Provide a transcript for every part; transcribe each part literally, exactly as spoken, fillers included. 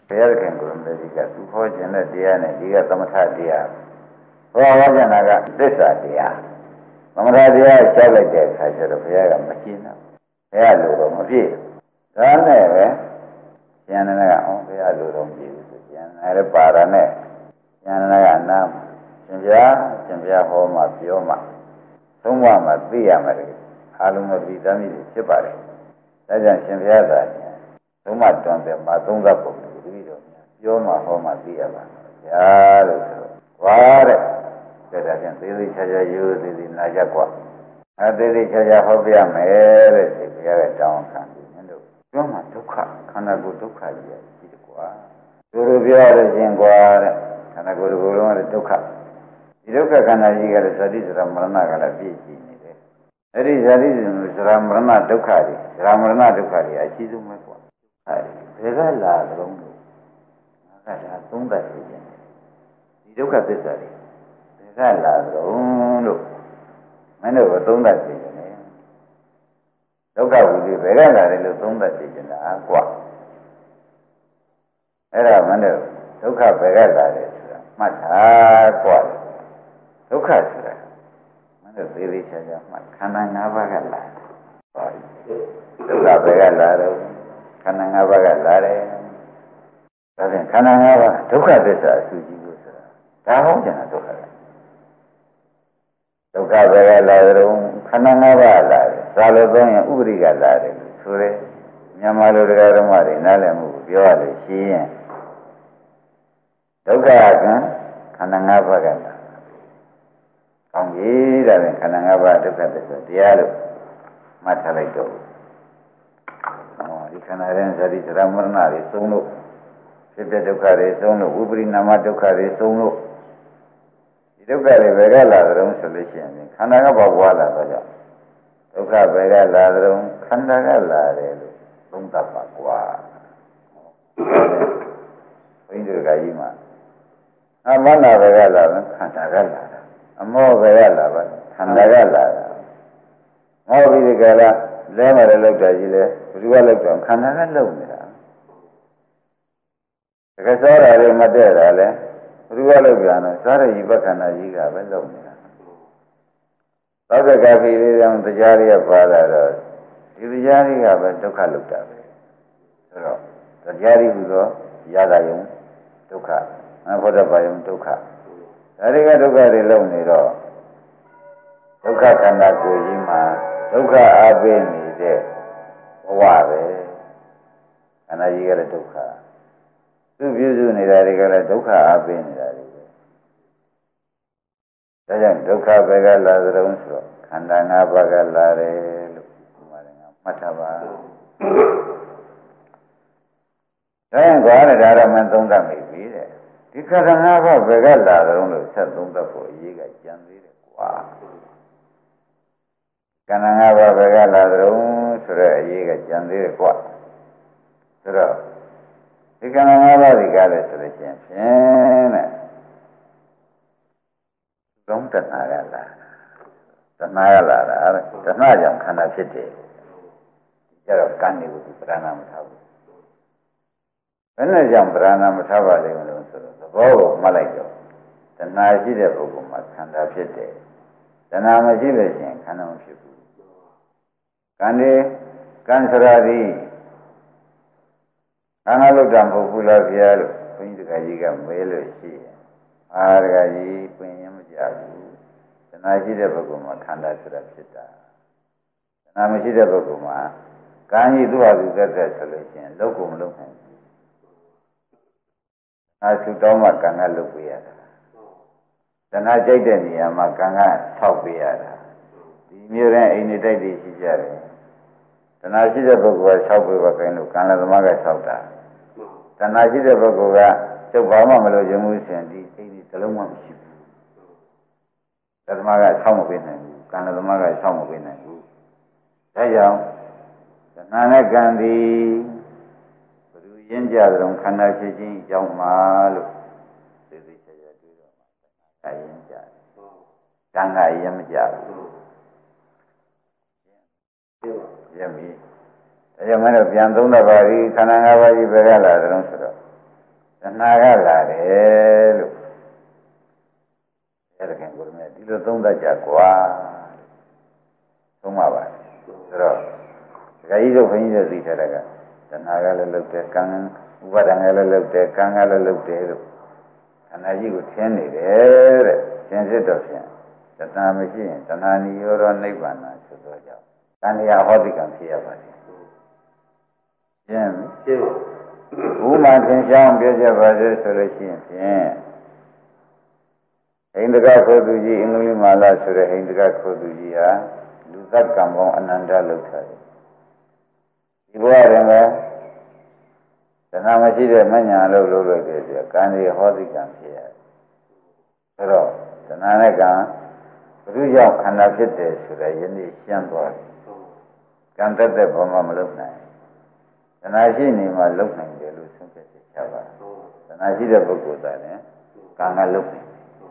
ဘုရားခင်ကိုယ်တော်ကြီးကသူဟောခြင်းတဲ့တရားနဲ့ဒီကသမထတရားဟောဟောကြတာကသစ္စာတရားသမထတရားရှောက်လိုက်တဲ့အခါကျတော့ဘုရားကမရှင်းတော့ဘုရားလိုတော့မပြည့်ဒါနဲ့ပဲဉာဏ်နဲ့ကအောင်ဘုရားလိုတော့ပြည့်ဆိုဉာဏ်နဲ့လည်းပါတာနဲ့ဉာဏ်နဲ့ကနားရှင်ဘုရားရှင်ဘုရားဟောမှပြောမှသုံးပါးမှသိရမှာလေအားလုံးသောဒီသမီးတွေဖြစ်ပါတယ်ဒါကြောင့်ရှင်ဘုရားသာသုံးပါးတွန်တယ်မှာသုံးသပ်ပုံတပည့်တော်များပြောမှဟောမှသိရပါဗျာလို့ဆိုတော့ဝါတဲ့ဒါကြောင့်သေးသေးချာချာရိုးသေးသေးနာကြကွာအဲသေးသေးချာချာဟောပြမယ်တဲ့ဒီဘုရားကတောင်းခံပြီးမင်းတို့ပြောမှဒုက္ခခန္ဓာကိုယ်ဒုက္ခကြီးရရှိတယ်ကွာသူတို့ပြောရခြင်းကွာတဲ့ခန္ဓာကိုယ်ကိုယ်လုံးကဒုက္ခဒီဒုက္ခခန္ဓာကြီးကလည်းဇာတိဇရာမရဏကလည်းပြည့်စုံနေတယ်အဲ့ဒီဇာတိဇရာမရဏဒုက္ခတွေဇရာမရဏဒုက္ခတွေအရှိဆုံးပဲကွာအဲဒီဘယ်ကလာတုံးလို့ငါကဒါသုံးသပ်နေတယ်ဒီဒုက္ခသစ္စာတွေဘယ်ကလာတုံးလို့မင်းတို့ကသုံးသပ်နေတယ်ဒုက္ခဝိသေဘယ်ကလာတယ်လို့သုံးသပ်နေကြတာကွာအဲ့ဒါမင်းတို့ဒုက္ခဘယ်ကလာတယ်ဆိုတာမှတ်တာကွာဒုက္ခဆိုတာမင်းတို့သေးသေးချာချာမှတ်ခန္ဓာ၅ပါးကလာတယ်ဟောဒုက္ခဘယ်ကလာတော့ခန္ဓာ၅ပါးကလာတယ်ဒါဖြင့်ခန္ဓာ၅ပါးဒုက္ခသစ္စာအစုကြီးလို့ဆိုတာဒါဟောကြတာဒုက္ခကဒုက္ခဘယ်ကလာတော့ခန္ဓာ၅ပါးလာတယ်ဇာလို့သုံးရင်ဥပရိကလာတယ်လို့ဆိုရဲမြန်မာလိုတရားဓမ္မတွေနားလည်မှုကိုပြောရလို့ရှိရင်ဒုက္ခကခန္ဓာ၅ပါးကလာကောင်းပြီဒါဖြင့်ခန္ဓာ၅ပါးဒုက္ခသစ္စာတရားလို့မှတ်ထားလိုက်တော့ဒီခန္ဓာရဲ့ဇာတိဇရာမရဏတွေသုံးလို့ဖြစ်တဲ့ဒုက္ခတွေသုံးလို့ဝိပရိနာမဒုက္ခတွေသုံးလို့ဒီဒုက္ခတွေဘယ်ကလာကြုံဆိုလို့ရှိရင်ခန္ဓာကဘောပွားလာတော့ကြောင့်ဒုက္ခဘယ်ကလာကြုံခန္ဓာကလာတယ်လို့သုံးသပ်ပါကွာဘိန္ဒုကကြီးမှာအမနာဘယ်ကလာလဲခန္ဓာကလာတာအမောဘယ်ကလာပါခန္ဓာကလာတာဟောပြီးဒီကလာလဲမရလောက်တာကြီးလဲဘယ်သူကလောက်တော့ခန္ဓာကလုံနေတာတကယ်စောတာတွေမတည့်တာလဲဘယ်သူကလောက်ပြန်လဲစားရည်ဘခန္ဓာကြီးကပဲလုံနေတာသောကကပိလေးတောင်တရားတွေကပါလာတော့ဒီတရားတွေကပဲဒုက္ခလောက်တာပဲဆိုတော့တရားတွေဟူသောရတာယုံဒုက္ခအဘုဒ္ဓဘာယုံဒုက္ခဒါတွေကဒုက္ခတွေလုံနေတော့ဒုက္ခခန္ဓာကိုယ်ကြီးမှာဒုက္ခအပိနေတဲ့ဘဝပဲခန္ဓာကြီးကလည်းဒုက္ခသူပြုစုနေတာတွေကလည်းဒုက္ခအပိနေတာတွေပဲဒါကြောင့်ဒုက္ခဘယ်ကလာသလဲဆိုတော့ခန္ဓာ၅ပါးကလာတယ်လို့ဒီမှာလည်းမှတ်ထားပါဒါရင်ကွာတဲ့ဒါရမန်သုံးသပ်မိပြီတဲ့ဒီခန္ဓာ၅ပါးဘယ်ကလာသလဲလို့ဆက်သုံးသပ်ဖို့အရေးကကြံသေးတယ်ကွာခန္ဓာ၅ပါးဘယ်ကလာသလဲဆိုတော့အရေးကကြံသေးတယ်ကွာဆိုတော့ဒီခန္ဓာ၅ပါးဒီကားလဲဆိုလို့ရှိရင်ဖြင့်တဲ့သုံးတဏှာကလာတဏှာကလာတာအဲ့တဏှာကြောင့်ခန္ဓာဖြစ်တယ်ကျတော့ကံနေကိုပြဏာမထားဘူးဘယ်နဲ့ကြောင့်ပြဏာမထားပါလိမ့်မလို့ဆိုတော့သဘောကိုမှတ်လိုက်တော့တဏှာရှိတဲ့ပုဂ္ဂိုလ်မှာခန္ဓာဖြစ်တယ်တဏှာမရှိလို့ရှိရင်ခန္ဓာမဖြစ်ဘူးကံဒီကံစရာဒီခန္ဓာလုတ်တာမဟုတ်ဘူးလားဗျာလို့ဘုန်းကြီးတခါကြီးကမဲလို့ရှိရင်အာတခါကြီးပင်ရင်မကြဘူးတဏှာရှိတဲ့ပုဂ္ဂိုလ်မှာခန္ဓာဆိုတာဖြစ်တာတဏှာမရှိတဲ့ပုဂ္ဂိုလ်မှာကံကြီးသူ့ဟာသူသက်သက်ဆိုလို့ရှိရင်လုတ်ကုန်မလုတ်နိုင်ဘူးအာသုတောင်းမှကံကလုတ်ပေးရတာတဏှာကြိုက်တဲ့နေရာမှာကံကဆောက်ပေးရတာဒီမျိုးတဲ့အိမ်နေတိုက်တွေရှိကြတယ်တဏှာရှိတဲ့ပုဂ္ဂိုလ်ကဆောက်ပေးပါခိုင်းလို့ကံလည်းသမားကဆောက်တာတဏှာရှိတဲ့ပုဂ္ဂိုလ်ကကျုပ်ဘာမှမလို့ရုံမှုရှင်ဒီအိမ်ဒီတစ်လုံးမှမရှိဘူးသမားကဆောက်မပေးနိုင်ဘူးကံလည်းသမားကဆောက်မပေးနိုင်ဘူးဒါကြောင့်တဏှာနဲ့ကံသည်ဘယ်လိုရင်းကြသလဲခန္ဓာဖြစ်ခြင်းအကြောင်းမှာလို့သိသိချာချာတွေ့တော့မှတဏှာကရင်းကြတယ်ကံကရင်းမကြဘူးရပြီဒါကြောင့်မင်းတို့ပြန်သုံးတော့ပါပြီခန္ဓာ၅ပါးကြီးဘယ်ကလာတယ်လို့ဆိုတော့နာကလာတယ်လို့အဲ့ဒါကကိုယ်နဲ့ဒီလိုသုံးသပ်ကြကွာသုံးပါပါဆိုတော့ဒကာကြီးတို့ဘုန်းကြီးတို့သိထားတဲ့ကတဏှာကလည်းလုတ်တယ်ကံဥပါဒံကလည်းလုတ်တယ်ကံကလည်းလုတ်တယ်လို့ခန္ဓာကြီးကိုထင်းနေတယ်တဲ့သင်စစ်တော့ဖြင့်တဏှာမရှိရင်တဏှာနိရောဓနိဗ္ဗာန်ဆိုတော့ကြောင့်တဏှာဟောတိကံဖြစ်ရပါတယ်ရှင်းရှင်းဥမာသင်္ချောင်းပြောကြပါစေဆိုလို့ရှိရင်ဖြင့်ဟိန္ဒကခိုသူကြီးအင်္ဂလိပ်မာလာဆိုတဲ့ဟိန္ဒကခိုသူကြီးဟာလူသတ်ကံပေါင်းအနန္တလောက်ထားတယ်ဒီဘဝတွင်ပဲတဏှာမရှိတဲ့မညာလို့လို့လို့တဲ့ကံဒီဟောတိကံဖြစ်ရတယ်ဆိုတော့တဏှာနဲ့ကံဘုရားကြောင့်ခန္ဓာဖြစ်တယ်ဆိုတဲ့ယနေ့ရှင်းသွားတယ်ကံတက်တဲ့ဘဝမှာမလုပ်နိုင်တဏှာရှိနေမှလုပ်နိုင်တယ်လို့ဆုံးဖြတ်ချက်ချပါတဏှာရှိတဲ့ပုဂ္ဂိုလ်သားနဲ့ကံကလုပ်နိုင်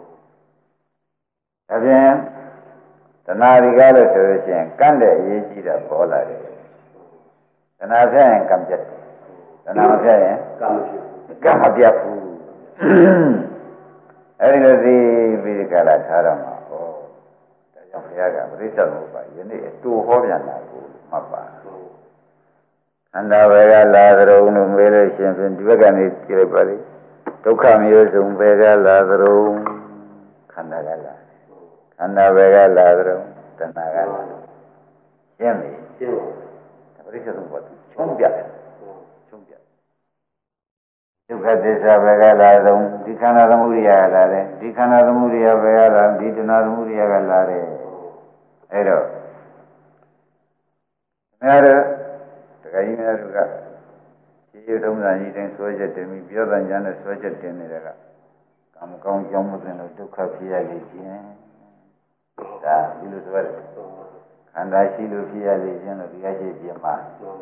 ဒါဖြင့်တဏှာဒီကားလို့ဆိုလို့ရှိရင်ကန့်တဲ့အရေးကြီးတာပေါ်လာတယ်တဏှာဖြတ်ရင်ကံပြတ်တယ်တဏှာမဖြတ်ရင်ကံမဖြစ်ဘူးကံမပြတ်ဘူးအဲဒီလိုသိပြီးဒီကလာထားတော့မှာဟောဒါကြောင့်ဘုရားကပရိစ္ဆေသမုပ္ပါယနေ့အတူဟောပြန်တာကိုမှတ်ပါခန္ဓာပဲကလာသရုံလို့မေးလို့ရှိရင်ဖြင့်ဒီဘက်ကနေကြည့်လိုက်ပါလိဒုက္ခမျိုးစုံပဲကလာသရုံခန္ဓာကလာခန္ဓာပဲကလာသရုံတဏှာကလာရှင်းပြီရှင်းပါပရိစ္ဆေသမုပ္ပါချုံးပြတယ်ချုံးပြဒုက္ခသစ္စာပဲကလာသရုံဒီခန္ဓာသမုဒိယကလာတယ်ဒီခန္ဓာသမုဒိယပဲကလာဒီတဏှာသမုဒိယကလာတယ်အဲ့တော့များတော့တခါကြီးများတို့ကခြေရထုံးစာကြီးတိုင်းဆွဲချက်တင်ပြီးပြောတဲ့ညာနဲ့ဆွဲချက်တင်နေတဲ့ကကံမကောင်းကြောင်းမသိလို့ဒုက္ခဖြစ်ရလေခြင်းဒါဒီလိုဆိုရတယ်ခန္ဓာရှိလို့ဖြစ်ရလေခြင်းလို့ဒီအရှိပြမှာ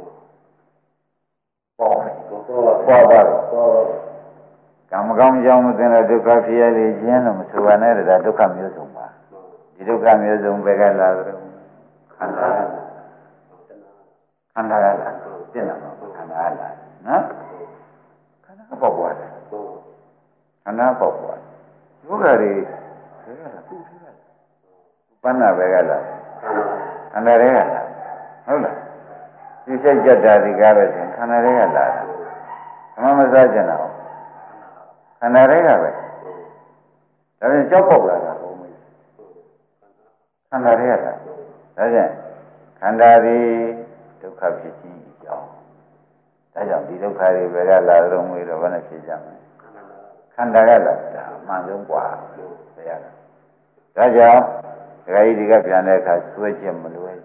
ပေါ်ပေါ်ပါပေါ်ကံမကောင်းကြောင်းမသိလို့ဒုက္ခဖြစ်ရလေခြင်းလို့မဆိုရနဲ့ဒါဒုက္ခမျိုးစုံပါဒီဒုက္ခမျိုးစုံပဲကလာတယ်ခန္ဓာခန္ဓာကလာပြည့်လာမှာခန္ဓာကလာနော်ခန္ဓာပေါက်သွားတယ်ခန္ဓာပေါက်သွားဒုက္ခတွေဘယ်ကလာသူ့ဖြစ်လာပဏ္ဏဘယ်ကလာခန္ဓာတွေကလာဟုတ်လားဒီစိတ်ကြက်တာဒီကားပဲဆိုခန္ဓာတွေကလာတာအမှန်မစားကြတော့ခန္ဓာတွေကပဲဒါပြန်ကြောက်ပေါက်လာတာဘုံမေးခန္ဓာတွေကလာဒါပြန်ခန္ဓာဒီဒုက္ခဖြစ်ခြင်းအကြောင်းဒါကြောင့်ဒီဒုက္ခတွေပဲကလာတော့ငွေတော့ဘာနဲ့ဖြစ်ကြမလဲခန္ဓာကလာတာအမှန်ဆုံးกว่าဘယ်ရလဲဒါကြောင့်ဒကာကြီးဒီကပြန်တဲ့အခါဆွဲချက်မလွယ်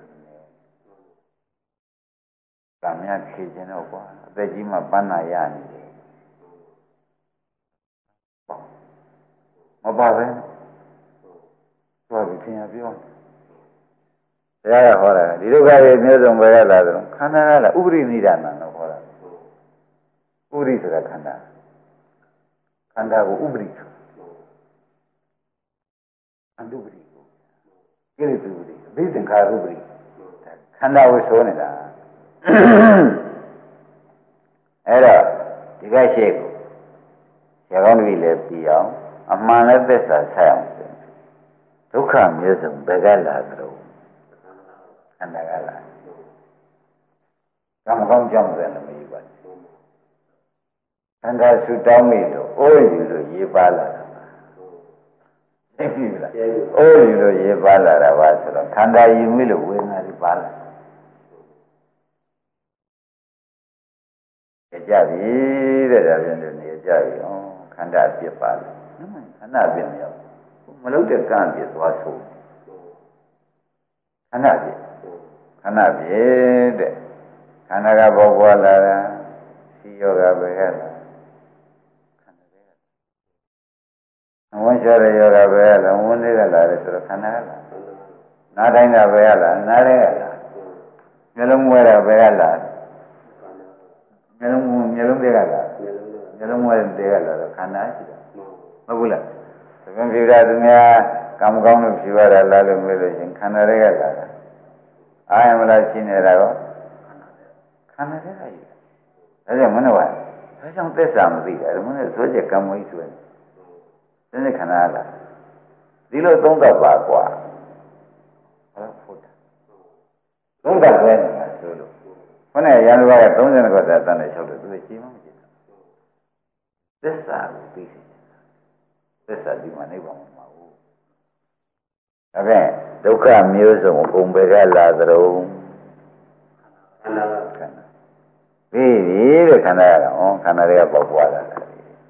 ကံများဖြေခြင်းတော့กว่าအသက်ကြီးမှပန်းနာရနေတယ်မပါပဲသွားပြီးသင်ရပြောတရားကဟောတာဒီဒုက္ခတွေမျိုးစုံပဲရလာတယ်ခန္ဓာကလည်းဥပရိနိဒာနံလို့ဟောတာဥပရိဆိုတာခန္ဓာခန္ဓာကိုဥပရိဆိုအတုပရိကိုကိလေသာဥပရိအဘိသင်္ခါရဥပရိခန္ဓာကိုဆိုနေတာအဲ့တော့ဒီကရှိကိုရကောင်းတပြီလည်းပြီးအောင်အမှန်လည်းသစ္စာဆက်အောင်ဒုက္ခမျိုးစုံဘယ်ကလာသလဲခန္ဓာကလာကံကောင်းကြောင့်လည်းမယူပါဘူးခန္ဓာဆူတောင်းမိလို့အိုးယူလို့ရေးပါလာတာသိပြီလားအိုးယူလို့ရေးပါလာတာပါဆိုတော့ခန္ဓာယူမိလို့ဝေဒနာတွေပါလာကြပြီတဲ့ဒါပြန်လို့နေကြပြီဩခန္ဓာပြစ်ပါလားခန္ဓာပြစ်မရောက်မလုံးတဲ့ကံပြစ်သွားဆိုခန္ဓာပြစ်ခန္ဓာပြည့်တဲ့ခန္ဓာကပေါ်ပေါ်လာတာစီယောဂပဲကလာခန္ဓာတွေကဝန်းချရယောဂပဲကလာဝန်းတွေကလာတယ်ဆိုတော့ခန္ဓာကလာနားတိုင်းကပဲကလာနားတွေကလာမျက်လုံးမွဲတာပဲကလာမျက်လုံးမျက်လုံးတွေကလာမျက်လုံးမွဲတွေကလာတော့ခန္ဓာရှိတယ်ဟုတ်ဘူးလားသခင်ပြတာသူများကံမကောင်းလို့ဖြူရတာလားလို့မေးလို့ရှင်ခန္ဓာတွေကလာတာအာယမလားရှင်းနေတာကောခန္ဓာတွေကကြီးဒါကြောင့်မနှောပါဘာကြောင့်သစ္စာမသိတာလဲမင်းဆိုချက်ကံမွေးဆိုရင်ဒီနေ့ခဏလားဒီလိုသုံးသပ်ပါကွာဟုတ်ဟုတ်တာသုံးသပ်ပဲနေတာဆိုလို့ခொနဲ့ရန်သူကသုံးဆယ်နှစ်ခွက်တန်တယ်လျှောက်တယ်သူကရှင်းမမကြည့်ဘူးသစ္စာကိုသိစေသစ္စာဒီမှာနေပါမှာမဟုတ်ဘူးဒါဖြင့်ဒုက္ခမျိုးစုံအကုန်ပဲကလာသရုံခန္ဓာခန္ဓာပြီးပြီတဲ့ခန္ဓာရတာဟောခန္ဓာတွေကပေါက်ပွားလာတာ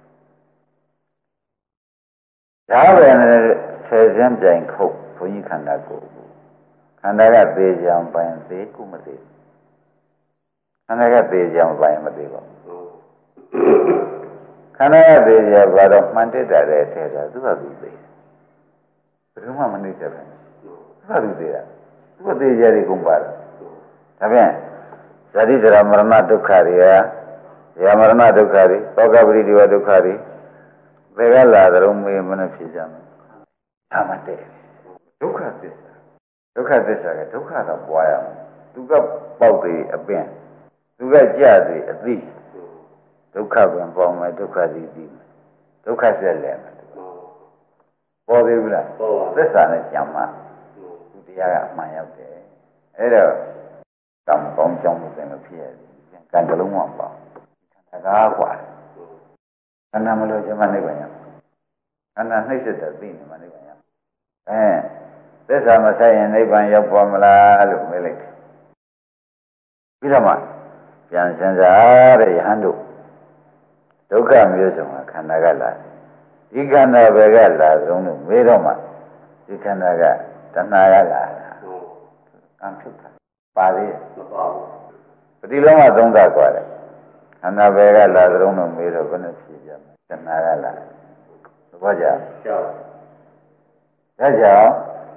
ဒါပဲနဲ့ဆယ်စင်းပြိုင်ခုတ်ဘုန်းကြီးခန္ဓာကိုခန္ဓာကသေကြံပိုင်သေးကုမသေးခန္ဓာကသေကြံပိုင်မသေးပါဘူးခန္ဓာကသေကြဘာတော့မှန်တက်တာတဲ့ထဲတာသူကသူသေးဘယ်သူမှမနှိမ့်ချက်ပဲသူကသူသေးတာသူကသေကြတွေကုန်ပါလားဒါဖြင့်ဇာတိဇရာမရဏဒုက္ခတွေကဇာမရဏဒုက္ခတွေသောကပရိဒီဝဒုက္ခတွေဘယ်ကလာသရုံမေးမနဲ့ဖြစ်ကြမယ်။ဒါမှတည်းဒုက္ခသစ္စာဒုက္ခသစ္စာကဒုက္ခတော့ပွားရမယ်။သူကပေါက်သေးအပင်သူကကြသေးအသိဒုက္ခပင်ပေါမယ်ဒုက္ခသိသိဒုက္ခဆက်လဲမယ်။ပေါ်သေးဘူးလား။သစ္စာနဲ့ကြံမှသူတရားကအမှန်ရောက်တယ်။အဲ့တော့ကံကောင်းကြောင်းလို့လည်းမဖြစ်ရဘူး။ကံတလုံးမှပေါ့။ခန္ဓာကားกว่าခန္ဓာမလို့ကျမနိဗ္ဗာန်ရခန္ဓာနှိမ့်စစ်တဲ့သိနေမှနိဗ္ဗာန်ရအဲသစ္စာမဆိုင်ရင်နိဗ္ဗာန်ရောက်ပေါ်မလားလို့မေးလိုက်တယ်ပြီးတော့မှပြန်စဉ်းစားတဲ့ယဟန်တို့ဒုက္ခမျိုးစုံကခန္ဓာကလာဒီခန္ဓာပဲကလာဆုံးလို့မေးတော့မှဒီခန္ဓာကတဏှာရလာကံဖြစ်တာပါသေးမပါဘူးပฏิလုံးကသုံးသပ်ကြတယ်ခန္ဓာပဲကလာသလုံးတော့မေးတော့ဘယ်နဲ့ဖြေကြမလဲတဏှာကလာသဘောကျကြောက်ဒါကြောင့်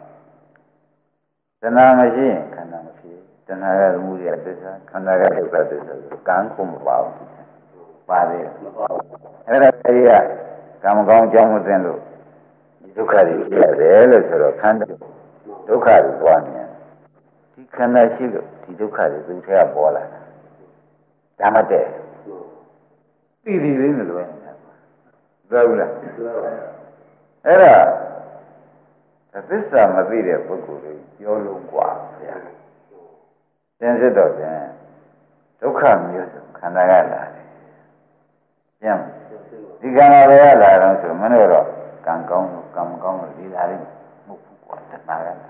တဏှာမရှိရင်ခန္ဓာမဖြစ်တဏှာကသမုဒိယသစ္စာခန္ဓာကဒုက္ခသစ္စာကံခုမပါဘူးပါသေးမပါဘူးအဲ့ဒါအဲဒီကကံမကောင်းကြောင်းမသိလို့ဒီဒုက္ခတွေဖြစ်ရတယ်လို့ဆိုတော့ခန္ဓာဒုက္ခတွေပွားနေတယ်ဒီခန္ဓာရှိလို့ဒီဒုက္ခတွေသူထဲကပေါ်လာတာဒါမှတည်းသိသိလေးနဲ့လွယ်နေတာသိဘူးလားအဲ့ဒါသစ္စာမသိတဲ့ပုဂ္ဂိုလ်တွေပြောလုံးกว่าဗျာသင်စစ်တော့ဖြင့်ဒုက္ခမျိုးစုံခန္ဓာကလာတယ်ပြန်ဒီခန္ဓာပဲလာတော့ဆိုမင်းတို့တော့ကံကောင်းလို့ကံမကောင်းလို့ဒီလာလိမ့်မဟုတ်ဘူးကွာတဏှာကလာ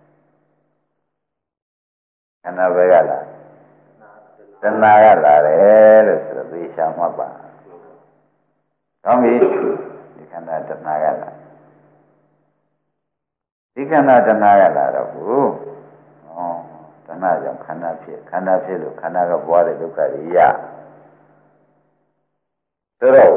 ခန္ဓာပဲကလာတဏှာကလာတယ်လို့ဆိုတော့သေချာမှတ်ပါကောင်းပြီဒီခန္ဓာတဏှာကလာဒီခန္ဓာတဏှာကလာတော့ဘူးဩတဏှာကြောင့်ခန္ဓာဖြစ်ခန္ဓာဖြစ်လို့ခန္ဓာကပွားတဲ့ဒုက္ခတွေရဆိုတော့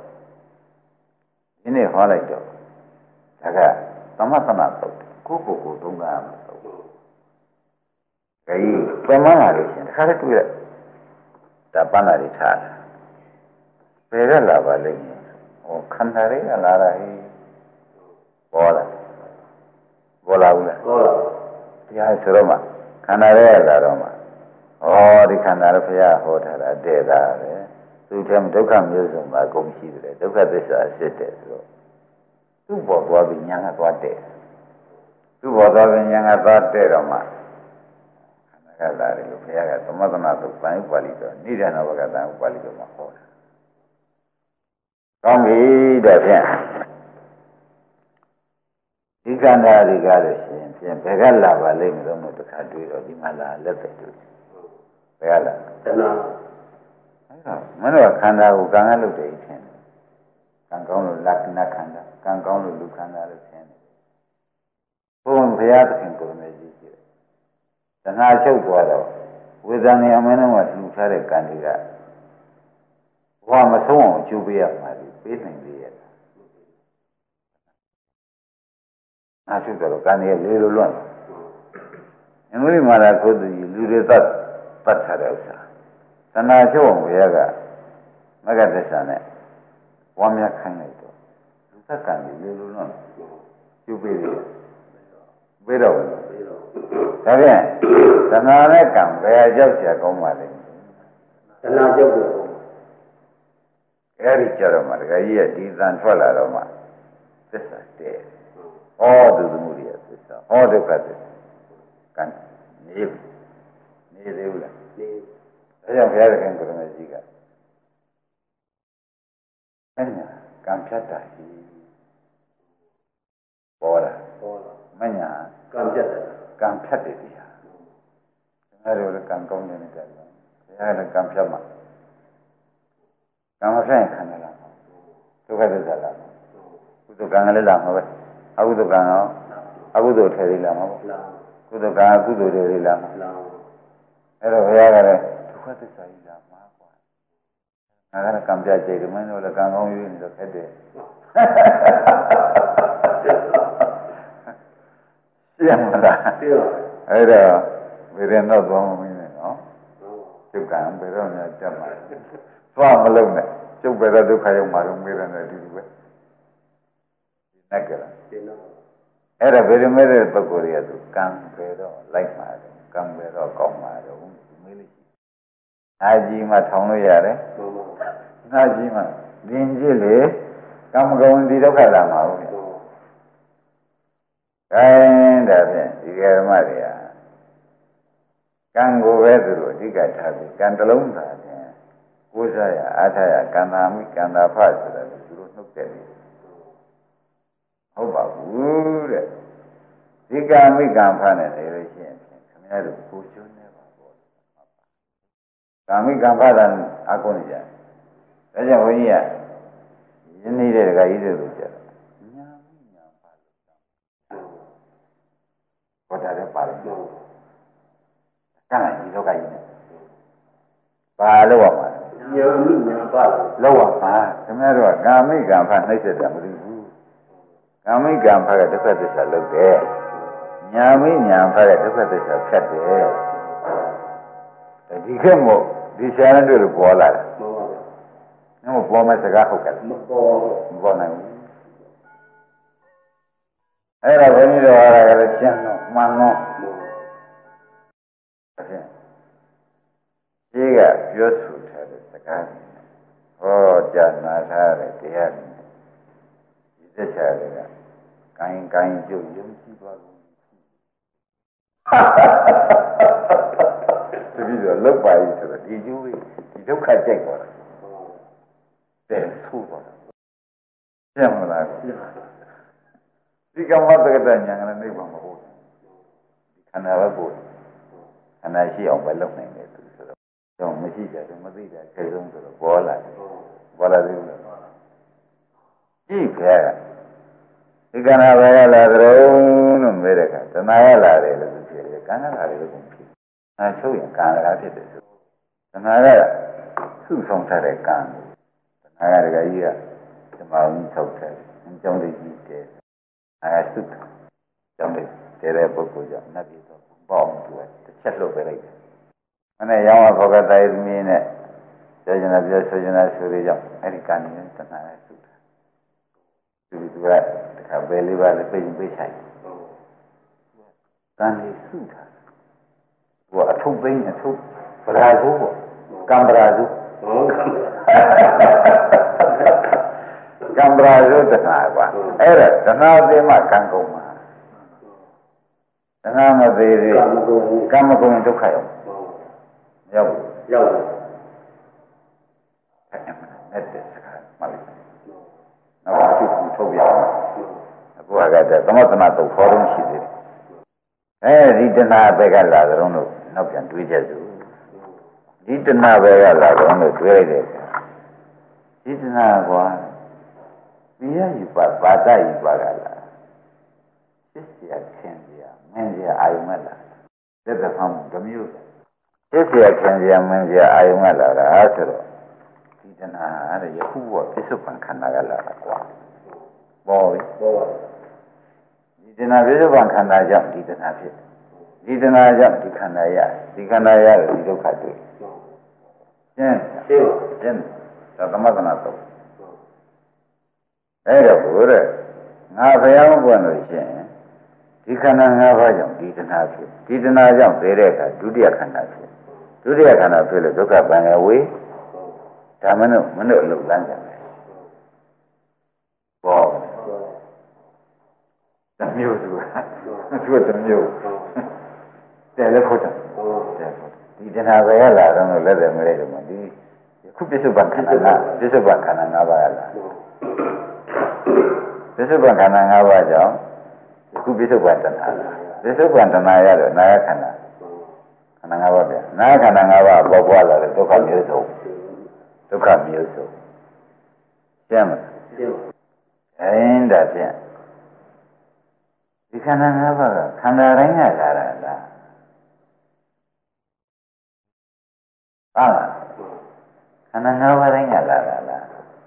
ဒီနေ့ဟောလိုက်တော့ဒါကသမထနာတော့ကိုယ့်ကိုယ်ကိုသုံးတာမဟုတ်ဘူးခကြီးပြန်မှလာလို့ရှင်တခါတည်းတွေ့လိုက်ဒါပန်းလာတွေထားတာဘယ်ကလာပါလိမ့်မယ်ဟောခန္ဓာတွေကလာတာဟိပေါ်လာပေါ်လာဘူးလားပေါ်လာတရားဆိုတော့မှခန္ဓာတွေကလာတော့မှဩဒီခန္ဓာလည်းဘုရားဟောထားတာတဲ့တာပဲသူထဲမှာဒုက္ခမျိုးစုံမှာအကုန်ရှိတယ်ဒုက္ခသစ္စာဖြစ်တယ်ဆိုတော့သူ့ပေါ်သွားပြီးညာကသွားတဲ့သူ့ပေါ်သွားပြီးညာကသွားတဲ့တော့မှခန္ဓာကလာတယ်လို့ဘုရားကသမထနာသုတ်ပန်ဥပါလိတော့နိဒာနဘဂတံဥပါလိတော့မှာဟောတာကောင်းပြီတော့ဖြင့်ဒီခန္ဓာတွေကလို့ရှိရင်ဖြင့်ဘယ်ကလာပါလိမ့်မလို့တခါတွေ့တော့ဒီမှာလာလက်သက်တွေ့ဘယ်ကလာတဏှာအဲ့တော့မင်းတို့ခန္ဓာကိုကံကလုပ်တယ်ထင်တယ်ကံကောင်းလို့လက္ခဏာခန္ဓာကံကောင်းလို့လူခန္ဓာလို့ထင်တယ်ဘုန်းဘုရားသခင်ကိုယ်နဲ့ကြည့်ကြည့်တဏှာချုပ်သွားတော့ဝေဒနာအမင်းတို့ကလှူထားတဲ့ကံတွေကဘာမဆုံးအောင်ကျူပေးရမှာလေပေးနိုင်သေးရဲ့အားထုတ်တော့ကံရဲ့လေးလိုလွတ်အင်္ဂလိပ်မှာလာကိုသူကြီးလူတွေသတ်ပတ်ထားတဲ့ဥစ္စာသနာချုပ်အောင်ဘုရားကမဂ္ဂသစ္စာနဲ့ဝမ်းမြခိုင်းလိုက်တော့လူသတ်ကံလေးလိုလွတ်ကျူပေးတယ်ပေးတော့ပေးတော့ဒါဖြင့်သနာနဲ့ကံဘယ်အကြောက်เสียကောင်းပါလဲသနာကြောက်တယ်အဲ့ဒီကြတော့မှတခါကြီးကဒီသံထွက်လာတော့မှသစ္စာတည်းဟောသူသမှုတွေသစ္စာဟောဒုက္ခသစ္စာကံနေနေသေးဘူးလားနေဒါကြောင့်ဘုရားသခင်ကိုရမကြီးကအဲ့ညာကံဖြတ်တာရှိပေါ်လာပေါ်လာမညာကံဖြတ်တယ်ကံဖြတ်တယ်တရားဒါတို့လည်းကံကောင်းတယ်နဲ့ကြတယ်ဘုရားလည်းကံဖြတ်မှာကံမဖြတ်ရင်ခံရလားဒုက္ခသစ္စာလားကုသကံလည်းလာမှာပဲအကုသကံရောအကုသိုလ်ထဲလေးလာမှာပေါ့ကုသကံအကုသိုလ်တွေလေးလာမှာအဲ့တော့ဘုရားကလည်းဒုက္ခသစ္စာကြီးလာမှာကွာငါကလည်းကံပြကြိတ်တယ်မင်းတို့လည်းကံကောင်းယူနေတော့ခက်တယ်ရှင်းမလားရှင်းပါအဲ့တော့ဘယ်ရင်တော့သွားမမင်းနဲ့နော်ကျုပ်ကံဘယ်တော့မှကြက်မှာသွားမလုံးနဲ့ကျုပ်ဘယ်တော့ဒုက္ခရောက်မှာတော့မေးရတယ်ဒီလိုပဲဒီနက်ကလားရှင်းတော့အဲ့ဒါဘယ်လိုမဲ့တဲ့ပုဂ္ဂိုလ်တွေကသူကံပဲတော့လိုက်မှာတယ်ကံပဲတော့ကောင်းမှာတော့မေးလို့ရှိအာကြီးမှထောင်လို့ရတယ်နာကြီးမှဒင်ကြည့်လေကံမကုံဒီဒုက္ခလာမှာဟုတ်ကဲ့ခိုင်းဒါဖြင့်ဒီကရမတွေကကံကိုပဲသူတို့အဓိကထားပြီးကံတလုံးသာဖြင့်ကိုးစားရအားထားရကံသာမိကံသာဖဆိုတာသူတို့နှုတ်တယ်ဟုတ်ပါဘူးတဲ့ဒီကံမိကံဖနဲ့နေလို့ရှိရင်ခင်ဗျားတို့ကိုကျွန်းနေပါပေါ့ကံမိကံဖတာအကုန်ကြတယ်ဒါကြောင့်ဘုန်းကြီးကယင်းနေတဲ့ကကြီးတွေလို့ကြတယ်ညာမိညာဖလို့ဘောတာလည်းပါတယ်ကံကြီးလောကကြီးနဲ့ဘာလို့ရမှာညာမိညာဖလို့လောက်ရမှာခင်ဗျားတို့ကကာမိကံဖနှိမ့်ဆက်တယ်မသိဘူးကာမိကံဖကဒုက္ခသစ္စာလုပ်တယ်ညာမိညာဖကဒုက္ခသစ္စာဖြတ်တယ်ဒီခေတ်မို့ဒီဆရာနဲ့တွေ့လို့ပေါ်လာတယ်မှန်ပါဗျာ။နော်ပေါ်မဲ့စကားဟုတ်ကဲ့မပေါ်မပေါ်နိုင်ဘူး။အဲ့ဒါဘုန်းကြီးတို့အားရလည်းရှင်းတော့မှန်တော့ဒါဖြင့်ဒီကပြောဆိုထားတဲ့စကားဟောကြားနာထားတဲ့တရားတွေဒီသက်ချာတွေကကိုင်းကိုင်းကျုပ်ယုံကြည်ပါလို့တပည့်တော်လောက်ပါပြီဆိုတော့ဒီကျိုးဒီဒုက္ခကြိုက်သွားတာတဲ့ဆိုးသွားတာရှင်းမလားရှင်းပါဒီကမ္မတက္ကတညာကလည်းနိဗ္ဗာန်မဟုတ်ဘူးဒီခန္ဓာပဲပို့ခန္ဓာရှိအောင်ပဲလုပ်နိုင်တယ်သူဆိုတော့တော့မရှိကြတယ်မသိကြခဲဆုံးဆိုတော့ပေါ်လာတယ်ပေါ်လာသေးဘူးလားကြည့်ခဲဒီကဏ္ဍပဲလာကြုံလို့မေးတဲ့အခါတဏှာရလာတယ်လို့သူဖြစ်တယ်ကံကလာတယ်လို့ဖြစ်တယ်အဲချုပ်ရင်ကံလာဖြစ်တယ်ဆိုတဏှာကသူ့ဆောင်ထားတဲ့ကံတဏှာကတကကြီးကဓမ္မဝိထုတ်တယ်အကြောင်းတည်းကြီးတယ်အဲသုတ်ကြောင့်တဲ့တဲ့ပုဂ္ဂိုလ်ကြောင့်နတ်ပြည်တော့ပေါ့သူကတစ်ချက်လွတ်ပေးလိုက်တယ်မနေ့ရောင်းဘောကတိုင်သမီးနဲ့စေချနာပြောဆိုချနာဆိုရကြောင့်အဲ့ဒီကံနေတဏှာကသုတ်တယ်သူကတခါပဲလေးပါလေပြင်းပြဆိုင်ကံနေသုတ်တာဟိုအထုပ်သိမ်းအထုပ်ပရာဇုပေါ့ကံပရာဇုကံပရာဇုတဏှာကွာအဲ့ဒါတဏှာသိမှကံကုန်မှာတဏှာမသေးသေးကံမကုန်ဒုက္ခရောက်ရောက်ရောက်အဲ့မဲ့တဲ့စကားမှလည်းနောက်တစ်ခုထုတ်ပြအောင်အခုကတည်းကသမထနာတော့ခေါ်လို့ရှိသေးတယ်အဲဒီတဏှာဘက်ကလာကြတော့လို့နောက်ပြန်တွေးချက်စုဒီတဏှာဘက်ကလာတော့လို့တွေးလိုက်တယ်ဒီတဏှာကွာပြရယူပါပါတယူပါကလာစစ်เสียခင်เสียမင်းเสียအာယုံမဲ့လာသက်သက်ဖမ်းမှုတစ်မျိုးစစ်เสียခင်เสียမင်းเสียအာယုံမဲ့လာတာဆိုတော့ဒီတဏှာအဲ့ဒါယခုဘောပြစ္ဆုတ်ပံခန္ဓာကလာတာကွာပေါ်ပြီပေါ်ပါဒီတဏှာပြစ္ဆုတ်ပံခန္ဓာကြောင့်ဒီတဏှာဖြစ်ဒီတဏှာကြောင့်ဒီခန္ဓာရဒီခန္ဓာရတယ်ဒီဒုက္ခတွေ့ရှင်းရှင်းရှင်းဒါသမထနာတော့အဲ့တော့ဘုရားငါဘုရားမပွင့်လို့ရှင်းဒီခန္ဓာ၅ပါးကြောင့်ဒီတဏှာဖြစ်ဒီတဏှာကြောင့်သိတဲ့အခါဒုတိယခန္ဓာဖြစ်ဒုတိယခန္ဓာဖြစ်လို့ဒုက္ခပံလေဝေဒါမနုမနုအလုလန်းကြတယ်တမျိုးသူကသူကတမျိုးတယ်လည်းဖို့တယ်တယ်ဒီတဏှာပဲရလာတော့လက်တယ်မလဲတော့ဒီခုပြစ္ဆုတ်ပံခန္ဓာကပြစ္ဆုတ်ပံခန္ဓာ၅ပါးရလာပြစ္ဆုတ်ပံခန္ဓာ၅ပါးကြောင့်ခုပြစ္ဆုတ်ပံတဏှာပြစ္ဆုတ်ပံတဏှာရတော့နာယခန္ဓာခန္ဓာ၅ပါးပြန်နာယခန္ဓာ၅ပါးပေါ်ပွားလာတဲ့ဒုက္ခမျိုးစုံဒုက္ခမျိုးစုံကျမ်းမကျမ်းအင်းဒါဖြင့်ဒီခန္ဓာ၅ပါးကခန္ဓာတိုင်းကလာတာလားဟုတ်လားခန္ဓာ၅ပါးတိုင်းကလာတာလား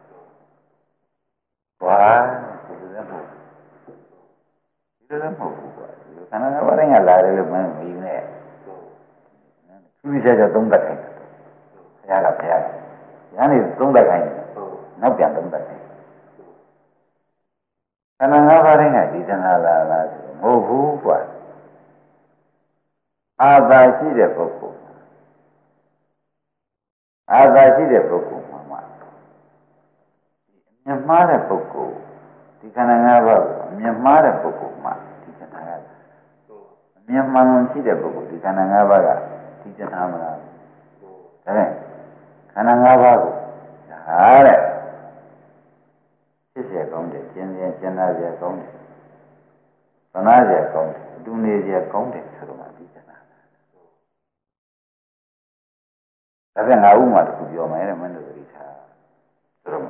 ဝါဒီလိုလည်းမဟုတ်ဒီလိုလည်းမဟုတ်ဘူးကွာခန္ဓာ၅ပါးတိုင်းကလာတယ်လို့မင်းပြီးနဲ့သူကြကြသုံးတတ်တယ်ဘုရားကဘုရားညာနေသုံးတတ်ခိုင်းတယ်နောက်ပြန်သုံးတတ်တယ်ခန္ဓာ၅ပါးတိုင်းကဒီတဏှာလာလားမဟုတ်ဘူးကွာအာသာရှိတဲ့ပုဂ္ဂိုလ်အာသာရှိတဲ့ပုဂ္ဂိုလ်မှာမှမြတ်မှားတဲ့ပုဂ္ဂိုလ်ဒီခန္ဓာ၅ပါးကိုမြတ်မှားတဲ့ပုဂ္ဂိုလ်မှာဒီတဏှာကမြတ်မှန်ရှိတဲ့ပုဂ္ဂိုလ်ဒီခန္ဓာ၅ပါးကဒီတဏှာမလားဒါနဲ့ခန္ဓာ၅ပါးကိုဒါတဲ့ဖြစ်เสียကောင်းတယ်ကျင်ကျင်ကျင်နာเสียကောင်းတယ်သနာเสียကောင်းတယ်အတူနေเสียကောင်းတယ်ဆိုတော့ဒီတဏှာဒါပြန်ငါဥမာတစ်ခုပြောမယ်တဲ့မင်းတို့သတိထားဆိုတော့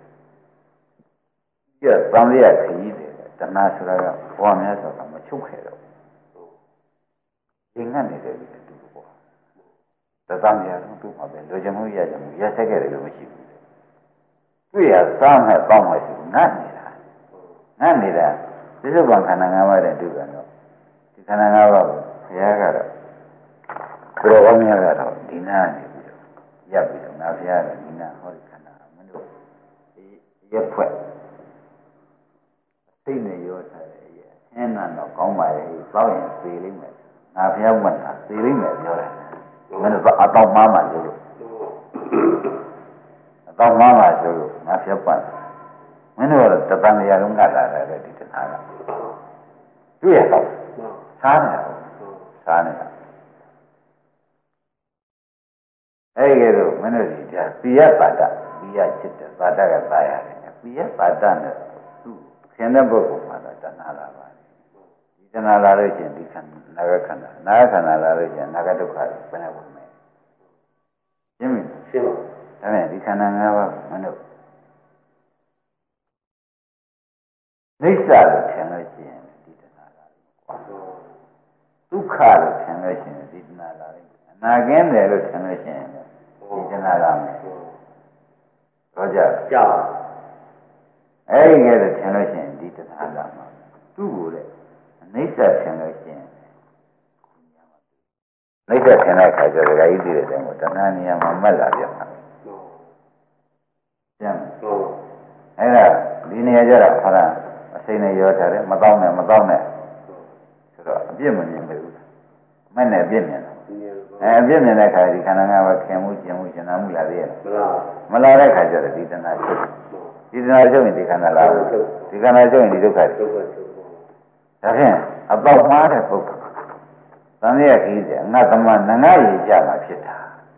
ဒီသံဃာခရီးတယ်တဏှာဆိုတာကဘဝများဆိုတာမချုပ်ခဲ့တော့ရင်ငတ်နေတယ်ဒီတူပေါ့တသံဃာလုံးသူ့မှာပဲလိုချင်မှုရချင်မှုရဆက်ခဲ့တယ်လို့မရှိဘူးတွေ့ရစားမဲ့ပေါင်းမဲ့ရှိငတ်နေတာငတ်နေတာပြစ္ဆုတ်ပံခန္ဓာ၅ပါးတဲ့တူတယ်တော့ဒီခန္ဓာ၅ပါးကိုဘုရားကတော့ဘုရားဝမြတ်ကတော့ဒီနာနေပြီးတော့ရပ်ပြီးတော့ငါဘုရားကဒီနာဟောဒီခန္ဓာမင်းတို့ရက်ဖွဲ့သိနေရောထားတယ်ရဲ့အင်းနာတော့ကောင်းပါရဲ့သောက်ရင်သေလိမ့်မယ်ငါဘုရားဝန်တာသေလိမ့်မယ်ပြောတယ်မင်းတို့အတော့မှားမှလို့အတော့မှားမှဆိုလို့ငါဘုရားပတ်မင်းတို့တပံတရားလုံးကလာတယ်ဒီတခါကတွေ့ရတော့စားနေတာစားနေတာအဲ့ဒီကတော့မင်းတို့ဒီဒါပိယပါဒပိယจิตတယ်ပါဒကသာရတယ်ပိယပါဒနဲ့သူခင်တဲ့ပုဂ္ဂိုလ်မှာတော့တဏှာလာပါတယ်ဒီတဏှာလာလို့ရှိရင်ဒီခန္ဓာနာဂခန္ဓာနာဂခန္ဓာလာလို့ရှိရင်နာဂဒုက္ခကိုဘယ်နဲ့ဝင်မယ်ရှင်းပြီရှင်းပါဒါနဲ့ဒီခန္ဓာ၅ပါးမင်းတို့နိစ္စလို့ထင်လို့ရှိရင်ဒီတဏှာလာတယ်ဒုက္ခလို့ထင်လို့ရှိရင်ဒီတဏှာလာတယ်အနာကင်းတယ်လို့ထင်လို့ရှိရင်ဒီတဏှာလာမယ်တော့ကြကြောက်အဲ့ဒီကဲလို့ထင်လို့ရှိရင်ဒီတဏှာလာမှာသူ့ကိုလေအနိစ္စထင်လို့ရှိရင်နိစ္စထင်တဲ့အခါကျတော့ဒကာကြီးသိတဲ့တိုင်ကိုတဏှာနေရာမှာမက်လာပြန်တာကျမ်းအဲ့ဒါဒီနေရာကျတော့ဟောတာအစိမ့်နဲ့ရောထားတယ်မကောင်းနဲ့မကောင်းနဲ့ဆိုတော့အပြစ်မမြင်ဘူးမက်နဲ့အပြစ်မြင်တယ်အဲအပြစ်မြင်တဲ့အခါဒီခန္ဓာ၅ပါးခင်မှုကျင်မှုကျင်နာမှုလာသေးရဲ့မလာတဲ့အခါကျတော့ဒီတဏှာချုပ်ဒီတဏှာချုပ်ရင်ဒီခန္ဓာလာဒီခန္ဓာချုပ်ရင်ဒီဒုက္ခတွေဒါဖြင့်အပေါက်မှားတဲ့ပုဂ္ဂိုလ်သံဃာကြီးစေအငတ်သမနငါရည်ကြမှာဖြစ်တာ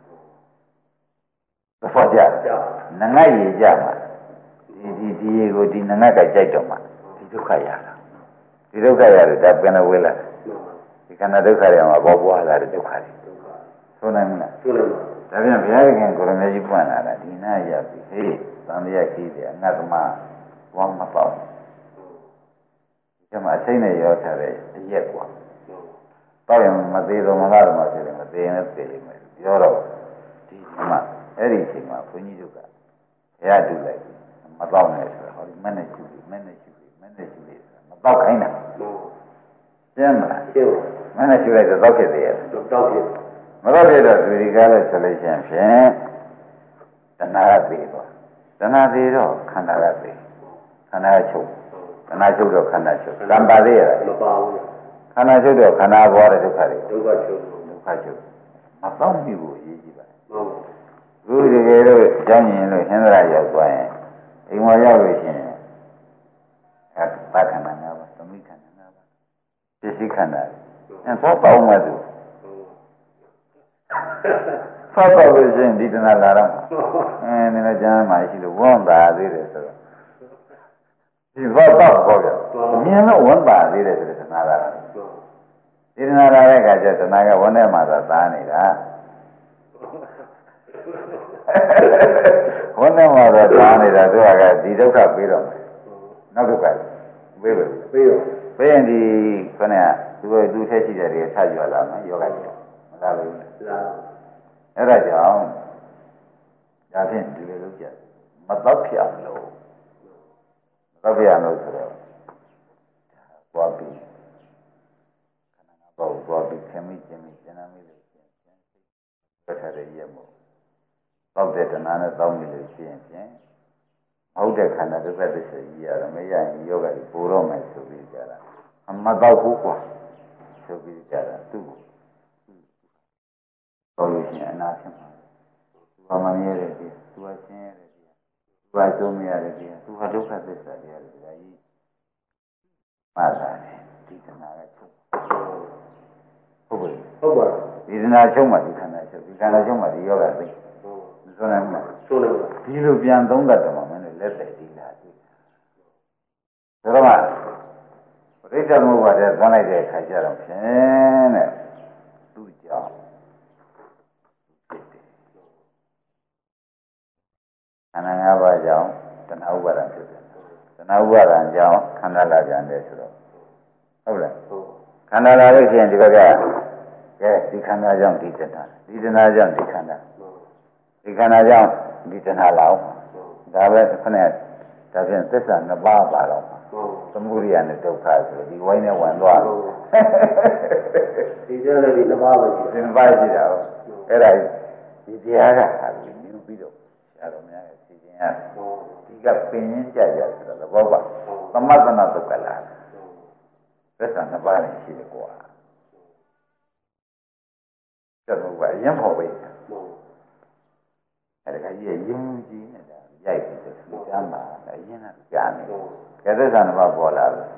သဘောကျနငါရည်ကြမှာဒီဒီဒီကိုဒီနငါကကြိုက်တော့မှဒီဒုက္ခရတာဒီဒုက္ခရတယ်ဒါပင်ဝေးလာဒီခန္ဓာဒုက္ခတွေမှာပေါ်ပွားလာတဲ့ဒုက္ခတွေဆိုနိုင်မလားဆိုနိုင်ပါဒါပြန်ဘုရားခင်ကိုရမေကြီးပွင့်လာတာဒီနာရပြီဟေးသံဃာကြီးစေအငတ်သမဝမ်းမပေါ့ဒီမှာအစိမ့်နဲ့ရောထားတဲ့အရက်กว่าတော့ရင်မသေးတော့မလားတော့မသေးတယ်မသေးရင်လည်းသေလိမ့်မယ်ပြောတော့ဒီမှာအဲ့ဒီအချိန်မှာဘုန်းကြီးတို့ကဘုရားတူလိုက်မတော့နဲ့ဆိုတော့ဟောဒီမနဲ့ရှိပြီမနဲ့ရှိပြီမနဲ့ရှိပြီမတော့ခိုင်းတာကျမ်းမလားရှင်းမနဲ့ရှိလိုက်တော့တော့ဖြစ်သေးရဲ့တော့ဖြစ်မတော့ဖြစ်တော့ဒီကားလို့ဆိုလို့ရှိရင်ဖြင့်တဏှာကသေးသွားတဏှာသေးတော့ခန္ဓာကသေးခန္ဓာချုပ်ခန္ဓာချုပ်တော့ခန္ဓာချုပ်ကံပါသေးရလားမပါဘူးခန္ဓာချုပ်တော့ခန္ဓာပေါ်တဲ့ဒုက္ခတွေဒုက္ခချုပ်ဒုက္ခချုပ်မတော့မိဘူးအရေးကြီးပါဟုတ်ဘူးဒီတကယ်လို့ကြောင်းရင်လို့ဟင်္ဒရာရောက်သွားရင်အိမ်ဝါရောက်လို့ရှိရင်အဲပါခန္ဓာ၅ပါးသမိခန္ဓာ၅ Physical canal. And what about Madu? What about the Jane did not allow? And in a jam, I see the one by the rest. He was up for you. You know, one by the rest is another. Didn't I like I just another one of mother, Danny? One of mother, Danny, that do I got the dog up with them. Not to cut. We will. When the Konya, you will do Tessie that you tell you alone, you like Raja, Yatin, do you look at Matapiano? Matapiano, Bobby, Bobby, Kemi, Jimmy, Janami, but had a yamo. Love that another thousand million. How the Canada is a year, Maya and Yoga, Puro, and so be there. A Madakukwa, so be there too. Solution and nothing. To a manier, to a chair, to a domia, to a look at this idea. Mother, did another. Oh, you did not show much, you cannot show much, yoga. So, you beyond don't get the moment. Let the deal. So, Richard Mover has one idea. Kajaram, two jobs. And I have a job, then over and then over and job, Canada and this. Canada is in the Gaga. Yes, the Canada jump, didn't I? Didn't I jump the Canada? The Canada jump, didn't allow. That connect doesn't this and the Baba. Some Muri and the Tokas, the Wayne one door. He's already in the Baba. Invited out. Right. The other new video. He got opinion judges, the Baba. The mother not the Kala. This and the Bali, she go. Just over a young boy. And I hear young Jean. Yay, the Jamba, a Yena Jami. Gather on about Bola.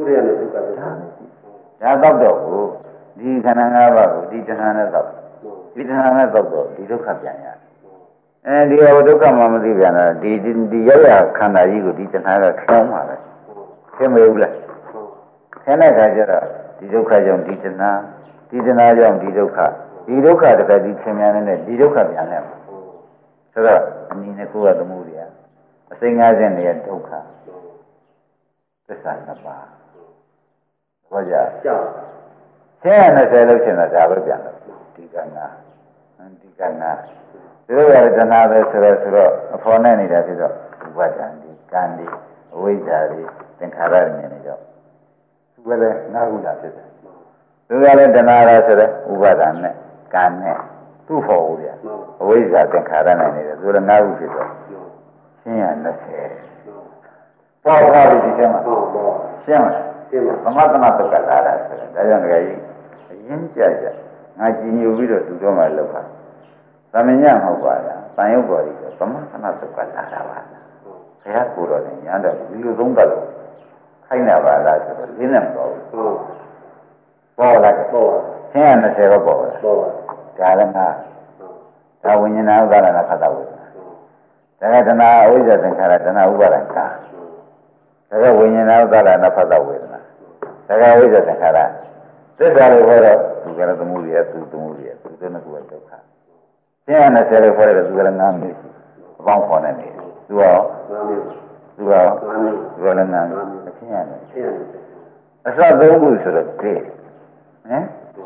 Yadabo, the Kananga, the Tanana, the Tanana, the Dukapia. And the other Kamamadiana, the Yaya Kanayu, the Tanaka Kama, Kemula. Kanaka, the Dukajam, the Tana, the Tanajam, the Duka, the Duka, the Kamian, the Dukapiana. So that Nina Kua the Muria. A thing as in the Duka. The son of Ba. Waja. Ten as a lotion at Ababiana. Tigana. And Tigana. There is another Sura for any that is a Wajandi, Gandhi, Wajari, then Karani. Well, Nagula said. You are the Nara Ubadan, Gane, two for you. Wajat and Karani, you are Nagu. And the say, Paul, how did you come? Shema, a mathematical Lara, the young guy, a young judge. I knew you to do my lover. Some young Hobara, my own body, a mathematical Lara. I have put on in yonder, you don't go. I never like it, you never go. Paul like a ball, ten as a ball. Galana, now when you now got another. Tagatana, always as in Karatana, Ubaranka. Taga when you now got an apata with her. Taga always as in Kara. This are the water to get the movie to the movie to the Nakuaka. Then I said, for it, we are not missing. One for them. You are, you are, you are not. I saw the rules of the day. Eh?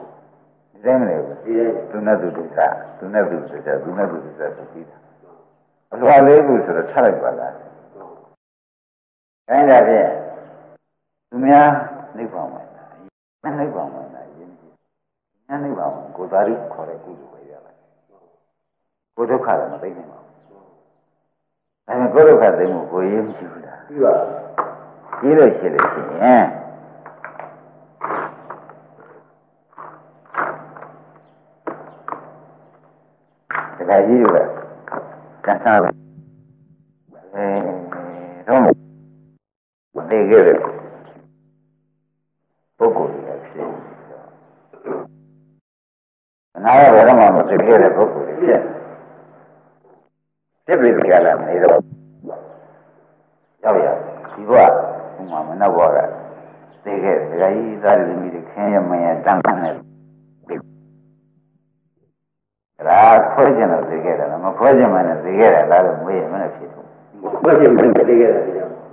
Do not do that. Do not do that. Do not do that. So I live with the Talibala. And I did. To me, I live on my I live on my I live on go to the correct way. Go to Kalam, I think. I'm a go to Kalam, go in. You are. You know, she is, eh? The guy you can't have it. Don't they give it? Poco, ရောက်ရဒီဘကဘုမမနောက်ဘကသိခဲ့တယ်ဒါကြီးသားလူကြီးတွေခင်းရမင်းရတန်းတန်းနဲ့ဒါခွဲကျင်တော့သိခဲ့တယ်မခွဲကျင်မှလည်းသိခဲ့တယ်လားလို့မေးရင်မနဲ့ဖြစ်တော့ခွဲကျင်မှလည်းသိခဲ့တယ်ဒီကြောင့်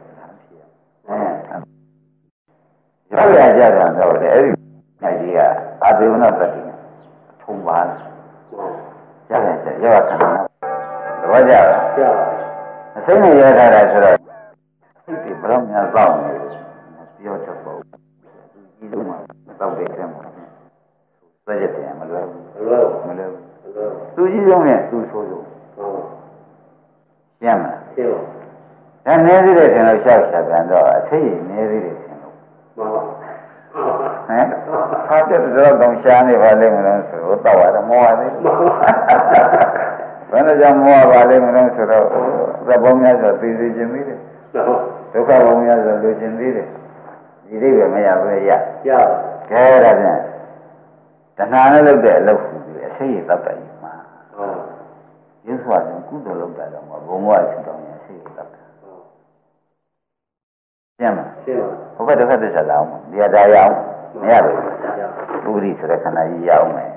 အဲရောက်ရကြတာတော့လေအဲ့ဒီနိုင်ကြီးကအာသေဝနာတတိထုံပါရရတယ်ရောက်ခဏတော့ကြပါကြပါအစိမ့်နဲ့ရထားတာဆိုတော့စိတ်တွေဘယ်တော့မှသောက်နေပြောချက်ပေါ့ဒီလိုမှသောက်တဲ့ထဲမှာစွဲချက်တယ်မလွယ်ဘူးမလွယ်ဘူးမလွယ်ဘူးသူကြီးဆုံးနဲ့သူဆိုးဆုံးဟုတ်ရှင်းမလားရှင်းပါဒါနည်းသေးတယ်ထင်လို့ရှောက်ရှာပြန်တော့အသိနည်းသေးတယ်ထင်လို့မှန်ပါဟမ်ဟာတဲ့တော့တောင်ရှားနေပါလိမ့်မယ်လို့ဆိုတော့တောက်ရတယ်မောရတယ်ဘယ်နဲ့ကြောင့်မောပါလိမ့်မလို့ဆိုတော့သဘောများဆိုသိသိချင်းသေးတယ်ဒုက္ခဘောများဆိုလူချင်းသေးတယ်ဒီလေးပဲမရဘူးရရခဲဒါဖြင့်တဏှာနဲ့လုပ်တဲ့အလုပ်ကိုအစိတ်ရတောက်တယ်မှာဟုတ်ရင်းစွာရင်ကုသိုလ်လုပ်တာတော့ဘုံဘဝရှိတော့ရင်အစိတ်ရတောက်တယ်ရှင်းမလားရှင်းပါဘုရားဒုက္ခသစ္စာလာအောင်ဒီအတိုင်းရအောင်မရဘူးပုဂ္ဂိဆိုတဲ့ခန္ဓာကြီးရအောင်မယ်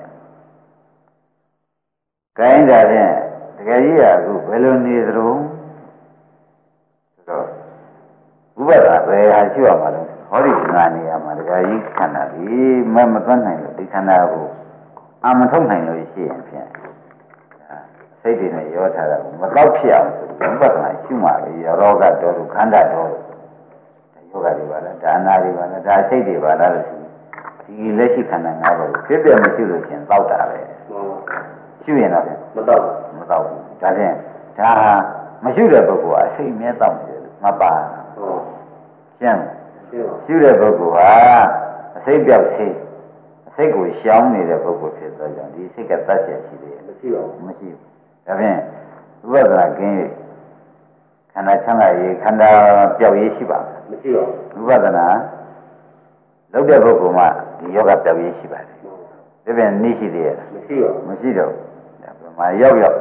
ကိုင်းတာဖြင့်တကယ်ကြီးကအခုဘယ်လိုနေသလဲဆိုတော့ဥပဒါပဲဟာရှိရမှာလို့ဟောဒီငါနေရမှာတကယ်ကြီးခန္ဓာကြီးမမသွန်းနိုင်လို့ဒီခန္ဓာကိုအာမထုတ်နိုင်လို့ရှိရင်ဖြင့်စိတ်တွေနဲ့ရောထားတာမတော့ဖြစ်အောင်ဆိုဥပဒါရှိမှလေရောဂတော်ခန္ဓာတော်ယောဂတွေပါလားဒါနာတွေပါလားဒါစိတ်တွေပါလားလို့ဒီလက်ရှိခန္ဓာ၅ပါးကိုဖြစ်ပြမရှိလို့ရှင်တောက်တာပဲရှိရင်တော့မတော့မတော့ဘူးဒါဖြင့်ဒါမရှိတဲ့ပုဂ္ဂိုလ်ကအစိတ်မြဲတောက်နေတယ်မပါဟုတ်ရှင်းရှိတဲ့ပုဂ္ဂိုလ်ဟာအစိတ်ပြောက်သေးအစိတ်ကိုရှောင်နေတဲ့ပုဂ္ဂိုလ်ဖြစ်သောကြောင့်ဒီစိတ်ကတတ်ချက်ရှိတယ်မရှိပါဘူးမရှိဘူးဒါဖြင့်ဥပဒနာကင်းခန္ဓာချမ်းသာရေးခန္ဓာပြောက်ရေးရှိပါမရှိပါဘူးဥပဒနာလုပ်တဲ့ပုဂ္ဂိုလ်မှဒီယောဂပြောက်ရေးရှိပါတယ်ဒါပြန်နေရှိသေးရဲ့မရှိပါဘူးမရှိတော့ဒါပြမရောက်ရောက်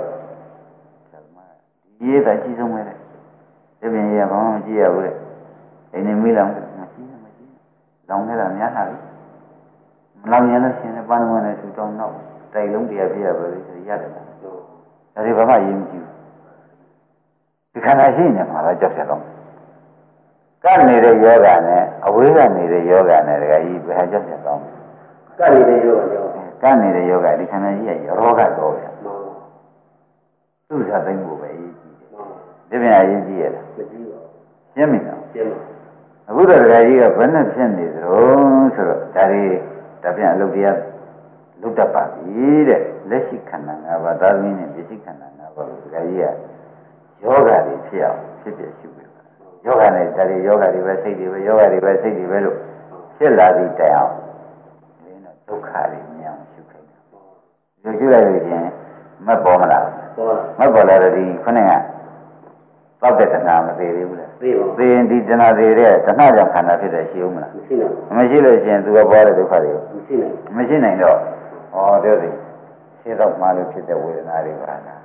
ဒီရေးတာကြီးဆုံးပဲလေဒါပြန်ရဘာမှမကြည့်ရဘူးလေအိမ်နေမိလောင်မကြည့်မကြည့်လောင်နေတာများတာလေမလောင်ရင်လည်းရှင်လည်းပန်းဝင်နေသူတောင်းတော့တိုက်လုံးတရားပြရပါလေဆိုရတယ်ဒါတွေဘာမှရေးမကြည့်ဘူးဒီခန္ဓာရှိနေမှာတော့ကြောက်ရတော့ကနေတဲ့ယောဂနဲ့အဝေးကနေတဲ့ယောဂနဲ့တကကြီးဘယ်ဟာကြောက်ရတော့ကနေတဲ့ယောဂရောကနေတဲ့ယောဂဒီခန္ဓာကြီးရဲ့ရောဂတော့ဗျာသူ့စားသိမ့်ဖို့ပဲအရေးကြီးတယ်ဒီပြန်အရေးကြီးရလားမကြီးပါဘူးရှင်းပြီနော်ရှင်းပါအခုတော့တကကြီးကဘယ်နဲ့ဖြစ်နေသလဲဆိုတော့ဒါတွေဒါပြန်အလုပ်တရားလုပ်တတ်ပါပြီတဲ့လက်ရှိခန္ဓာ၅ပါးသာသမီနဲ့ပစ္စည်းခန္ဓာ၅ပါးကိုတကကြီးကယောဂတွေဖြစ်အောင်ဖြစ်ပြရှုပြီယောဂနဲ့ဒါတွေယောဂတွေပဲစိတ်တွေပဲယောဂတွေပဲစိတ်တွေပဲလို့ဖြစ်လာပြီးတိုင်အောင်ဒီတော့ဒုက္ခတွေမြင်အောင်ရှုခိုင်းတာဒီရှုလိုက်လို့ချင်းမက်ပေါ်မလားမက်ပေါ်လာတော့ဒီခုနကသောက်တဲ့တဏှာမသေးသေးဘူးလားသိပါဘူးသိရင်ဒီတဏှာသေးတဲ့တဏှာကြောင့်ခန္ဓာဖြစ်တဲ့ရှိဦးမလားမရှိနိုင်ဘူးမရှိလို့ရှိရင်သူကပေါ်တဲ့ဒုက္ခတွေမရှိနိုင်မရှိနိုင်တော့ဩတို့ဒီရှင်းတော့မှလို့ဖြစ်တဲ့ဝေဒနာတွေပါလား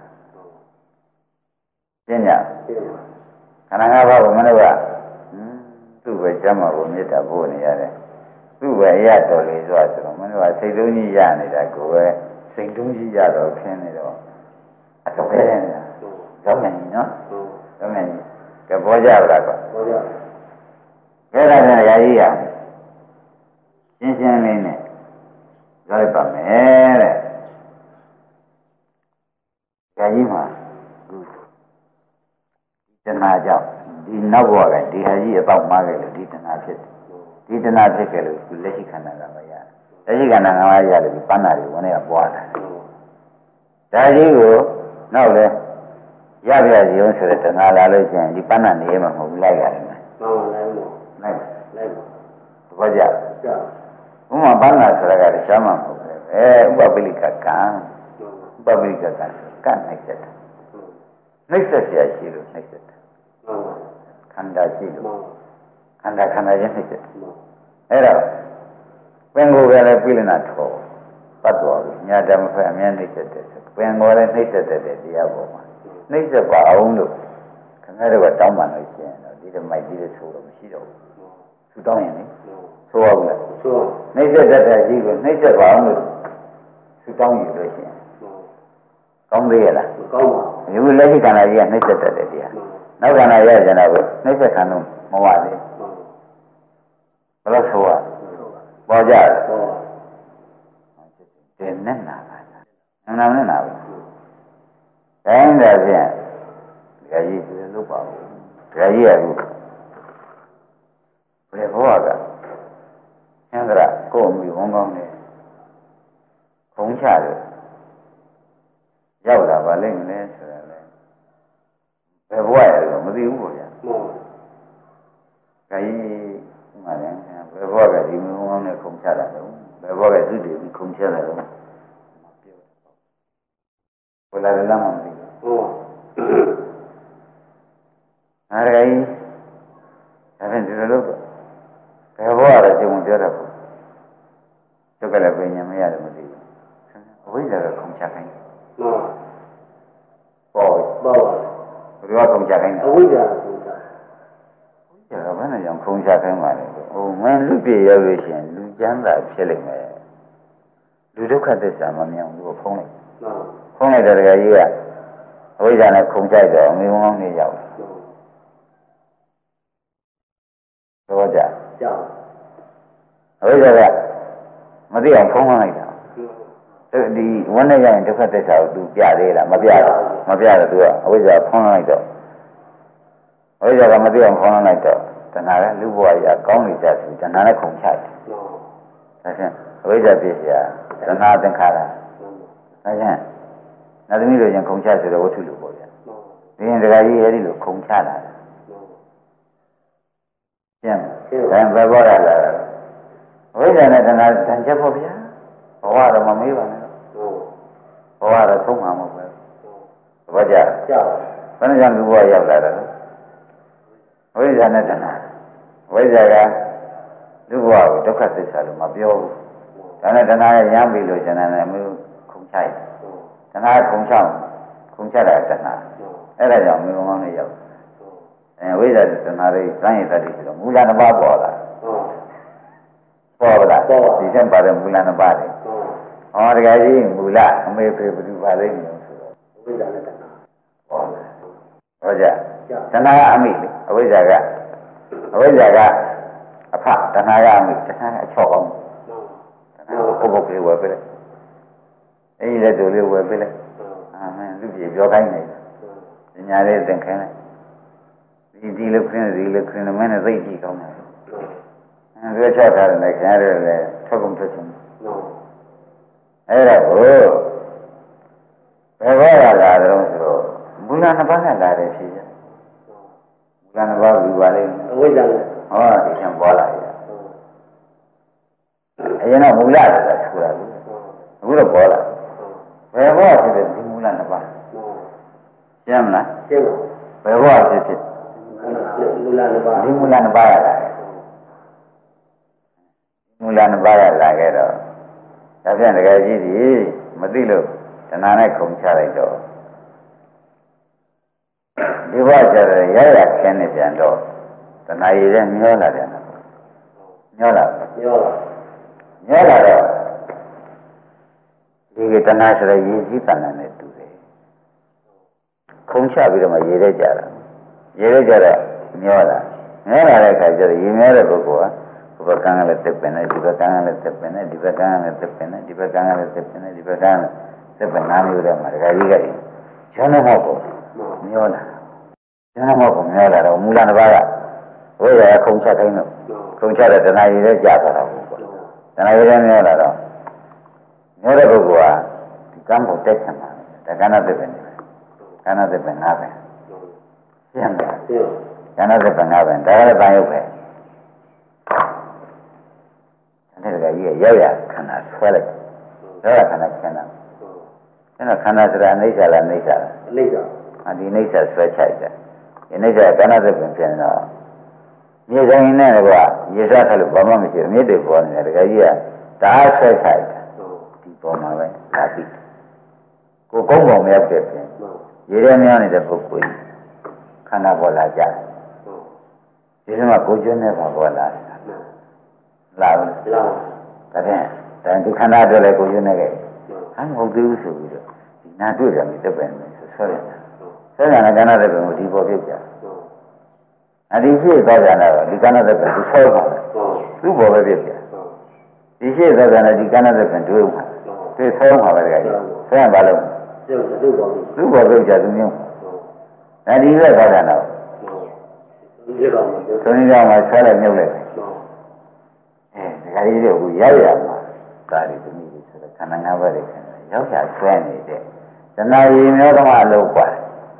ရှင်းကြခန္ဓာ၅ပါးကိုမလို့ကသူ့ပဲကျမ်းမာဖို့မေတ္တာပို့နေရတယ်သူ့ပဲအရတော်လေးဆိုတော့မလို့ကစိတ်လုံးကြီးရနေတာကိုပဲစိတ်လုံးကြီးရတော့ခင်းနေတော့အတော့ပဲနေတာကြောက်နေနော်ကြောက်နေကပေါ်ကြပါလားကွာပေါ်ကြခဲတာနဲ့ရာကြီးရရှင်းရှင်းလေးနဲ့ပြောလိုက်ပါမယ်တဲ့ရာကြီးမှာတဏှာကြောင့်ဒီနောက်ဘဝကဒီဟာကြီးအပေါက်မှားခဲ့လို့ဒီတဏှာဖြစ်တယ်ဒီတဏှာဖြစ်ခဲ့လို့လက်ရှိခန္ဓာကမရလက်ရှိခန္ဓာကမရတယ်ဒီပန်းနာတွေဝင်နေကပွားတာဒါကြီးကိုနောက်လဲရပြစီအောင်ဆိုတဲ့တဏှာလာလို့ရှိရင်ဒီပန်းနာနေမှာမဟုတ်ဘူးလိုက်ရတယ်မှန်ပါလိုက်လို့လိုက်လိုက်ဘာကြကြဘုမပန်းနာဆိုတာကတခြားမှမဟုတ်ဘူးအဲဥပပိလိကကံဥပပိလိကကံကံနိုင်တဲ့နှိမ့်ဆက်ရရှိလို့နှိမ့်ဆက်ခန္ဓာရှိလို့ခန္ဓာခန္ဓာချင်းနှိမ့်ဆက်အဲ့တော့ပင်ကိုယ်ကလည်းပြိလနာထောပတ်တော်ပြီညာတမဖက်အမြဲနှိမ့်ဆက်တယ်ပင်ကိုယ်လည်းနှိမ့်ဆက်တဲ့တရားပေါ်မှာနှိမ့်ဆက်ပါအောင်လို့ခအဲ့ဒါကတောင်းပန်လို့ရှိရင်တော့ဒီတမိုက်ကြီးတဲ့ဆိုတော့မရှိတော့ဘူးသူတောင်းရင်လေဆိုအောင်လားဆိုနှိမ့်ဆက်တတ်တဲ့ကြီးကိုနှိမ့်ဆက်ပါအောင်လို့သူတောင်းယူလို့ရှိရင်ကောင်းသေးရလားမကောင်းပါဘူးဒီလက်ရှိခန္ဓာကြီးကနှိမ့်ဆက်တတ်တယ်တရားနောက်ခန္ဓာရကြတာကိုနှိမ့်ဆက်ခံလို့မဝသေးဘယ်လိုဆိုရပေါ်ကြတယ်တယ်နဲ့နာပါနာနာနဲ့နာပါတိုင်းဒါဖြင့်ဒကာကြီးဒီလိုလုပ်ပါဦးဒကာကြီးကအခုဘယ်ဘဝကသင်္ကရကိုယ်မူဝန်းကောင်းတယ်ခုံချတယ်ရောက်လာပါလိမ့်မယ်ဆိုတာလေဘယ်ဘဝရလို့မသိဘူးပေါ့ဗျာဟုတ်ဒကာကြီးမှလည်းဘယ်ဘဝကဒီမူဝန်းကောင်းနဲ့ခုံချတာတော့ဘယ်ဘဝကသူ့တည်ပြီးခုံချတာတော့ဘယ်လာလဲမသိဘူးဟုတ်အားရကြီးဒါဖြင့်ဒီလိုလုပ်ဘယ်ဘဝရကျုံပြောတော့ဒုက္ခလည်းပင်ညာမရတယ်မသိဘူးအဝိဇ္ဇာကခုံချခိုင်းတယ်ဟုတ်ပေါ့ပေါ့ဘယ်လိုခုံချခိုင်းလဲအဝိဇ္ဇာခုံချအဝိဇ္ဇာကဘယ်နဲ့ကြောင့်ခုံချခိုင်းပါလဲဟိုမင်းလူပြည့်ရောက်လို့ရှိရင်လူကျမ်းသာဖြစ်လိမ့်မယ်လူဒုက္ခသစ္စာမမြောင်ဘူးဖုံးလိုက်ဖုံးလိုက်တဲ့တကယ်ကြီးကအဝိဇ္ဇာနဲ့ခုံချိုက်တော့အမေဝန်းနေရောက်တော့ကြကြောက်အဝိဇ္ဇာကမသိအောင်ဖုံးလိုက်တာဒီဝန်းနဲ့ရရင်ဒုက္ခသစ္စာကိုသူပြသေးလားမပြတော့မပြတော့သူကအဝိဇ္ဇာဖုံးလိုက်တော့အဝိဇ္ဇာကမသိအောင်ဖုံးလိုက်တော့တဏှာကလူဘဝကြီးကောင်းနေကြပြီတဏှာနဲ့ခုံချိုက်တယ်ဒါဖြင့်အဝိဇ္ဇာပြည့်စရာတဏှာသင်္ခါရဒါဖြင့်နတ်သမီးတို့ရင်ခုံချဆိုတော့ဝတ္ထုလိုပေါ့ဗျာဒီရင်ဒကာကြီးအဲ့ဒီလိုခုံချလာတယ်ကျန်တယ်ဘယ်ဘောရလာအဝိဇ္ဇာနဲ့တဏှာတန်ချက်ပေါ့ဗျာဘဝတော့မမေးပါနဲ့ဘဝတော့ဆုံးမှာမဟုတ်ဘူးဘောကြကြောက်ဘယ်နဲ့ကြောင့်လူဘဝရောက်လာတယ်အဝိဇ္ဇာနဲ့တဏှာအဝိဇ္ဇာကလူဘဝကိုဒုက္ခသစ္စာလို့မပြောဘူးဒါနဲ့တဏှာရရမ်းပြီလို့ကျန်တယ်မျိုးခုံချိုက်တဏှာခုံချောင်းခုံချတာတဏှာအဲ့ဒါကြောင့်မျိုးမောင်းနဲ့ရောက်အဲဝိဇ္ဇာတဏှာတွေစမ်းရည်တတ်တယ်ဆိုတော့မူလနှစ်ပါးပေါ်လာပေါ်လာဒီစံပါတဲ့မူလနှစ်ပါးတွေဟောတကယ်ကြီးမူလအမေဖေဘယ်သူပါလိမ့်မလို့ဆိုတော့ဝိဇ္ဇာနဲ့တဏှာပေါ်လာဟောကြတဏှာကအမိလေအဝိဇ္ဇာကအဝိဇ္ဇာကအဖတဏှာကအမိတဏှာကအချော့အောင်တဏှာကိုပုတ်ပုတ်လေးဝယ်ပြလိုက်အဲ့ဒီလက်တို့လေးဝယ်ပြလိုက်အာမင်းလူကြီးပြောခိုင်းနေတယ်ညာလေးသင်ခိုင်းလိုက်ဒီဒီလိုခင်းဒီလိုခင်းမင်းနဲ့သိကြည့်ကောင်းတယ်အဲဒါချထားတယ်ခင်ဗျားတို့လည်းထုတ်ကုန်ထုတ်ချင်းအဲ့ဒါကိုဘယ်ဘောရလာတော့ဆိုတော့မူလနှစ်ပါးနဲ့လာတယ်ဖြစ်ကြမူလနှစ်ပါးယူပါလိမ့်အဝိဇ္ဇာနဲ့ဟောဒီချမ်းပေါ်လာရအရင်ကမူလဆိုတာဆိုတာအခုတော့ပေါ်လာဘယ်ဘောဖြစ်တဲ့ဒီမူလနှစ်ပါးရှင်းမလားရှင်းပါဘယ်ဘောဖြစ်ဖြစ်မူလနှစ်ပါးဒီမူလနှစ်ပါးရလာတယ်မူလနှစ်ပါးရလာခဲ့တော့ဒါဖြင့်တကယ်ကြီးဒီမသိလို့တဏှာနဲ့ခုံချလိုက်တော့ဒီဘဝကျတော့ရရခင်းနေပြန်တော့တဏှာရည်နဲ့မျောလာပြန်တော့မျောလာမျောလာမျောလာတော့ဒီကတဏှာဆိုတဲ့ရည်ကြီးတဏှာနဲ့တူတယ်ခုံချပြီးတော့မှရည်ရဲကြတာရည်ရဲကြတော့မျောလာမျောလာတဲ့အခါကျတော့ရည်မျောတဲ့ပုဂ္ဂိုလ်ကဘုရားကံကလည်းတက်ပင်နေဒီဘက်ကံကလည်းတက်ပင်နေဒီဘက်ကံကလည်းတက်ပင်နေဒီဘက်ကံကလည်းတက်ပင်နေဒီဘက်ကံတက်ပင်နာမျိုးတဲ့မှာဒကာကြီးကကျန်တဲ့ဟောကိုမျောလာကျန်တဲ့ဟောကိုမျောလာတော့မူလတစ်ပါးကဝိရခုံချတိုင်းတော့ခုံချတဲ့တဏှာရည်နဲ့ကြာသွားတော့ပေါ့တဏှာရည်နဲ့မျောလာတော့မျောတဲ့ပုဂ္ဂိုလ်ကဒီကံကိုတက်ချင်တာဒါကဏ္ဍတက်ပင်နေကဏ္ဍတက်ပင်နာပဲရှင်းတယ်ကဏ္ဍတက်ပင်နာပဲဒါကလည်းတန်ရုပ်ပဲအဲ့ဒါကြီးရရောက်ရခန္ဓာဆွဲလိုက်ရောက်ရခန္ဓာခန္ဓာအဲ့တော့ခန္ဓာဆိုတာအိဋ္ဌာလားအိဋ္ဌာလားအိဋ္ဌာအဒီအိဋ္ဌာဆွဲချိုက်တယ်ဒီအိဋ္ဌာကဏ္ဍသဖြင့်ဖြစ်နေတော့မြေဆိုင်နဲ့ကွာရေစားထလို့ဘာမှမရှိဘူးမြေတွေပေါ်နေတယ်တကယ်ကြီးကဒါဆွဲချိုက်တယ်ဒီပေါ်မှာပဲဒါသိကိုကုန်းပေါ်မရောက်တဲ့ပြင်ရေထဲများနေတဲ့ပုဂ္ဂိုလ်ကြီးကခန္ဓာပေါ်လာကြဒီထဲမှာကိုကျွန်းနဲ့ပါပေါ်လာလာဘူးလာဒါဖြင့်ဒါဒီခန္ဓာအတွက်လည်းကိုကျွန်းနဲ့ကဲဟမ်မဟုတ်သေးဘူးဆိုပြီးတော့ဒီနာတွေ့တယ်မြတ်ပဲမယ်ဆိုဆွဲတယ်ဆွဲတယ်ကခန္ဓာတဲ့ဘယ်ကိုဒီပေါ်ပြုတ်ကြအဒီရှိသောကြတာဒီခန္ဓာတဲ့ဘယ်သူဆွဲပါလဲသူ့ပေါ်ပဲပြုတ်ကြဒီရှိသောကြတာဒီခန္ဓာတဲ့ဘယ်တွေ့မှာတွေ့ဆွဲမှာပဲကြည့်ဆွဲရင်ဘာလို့သူ့ပေါ်ပြုတ်ကြသူမျိုးဒါဒီပဲသောကြတာသုံးကြောင်မှာဆွဲလိုက်မြုပ်လိုက်အဲဒီကြီးတွေကရောက်ရမှာဒါတွေသမီးတွေဆိုတော့ခန္ဓာ၅ပါးတွေရောက်ရဆွဲနေတဲ့တဏှာရည်မျိုးတော့အလုပ်กว่า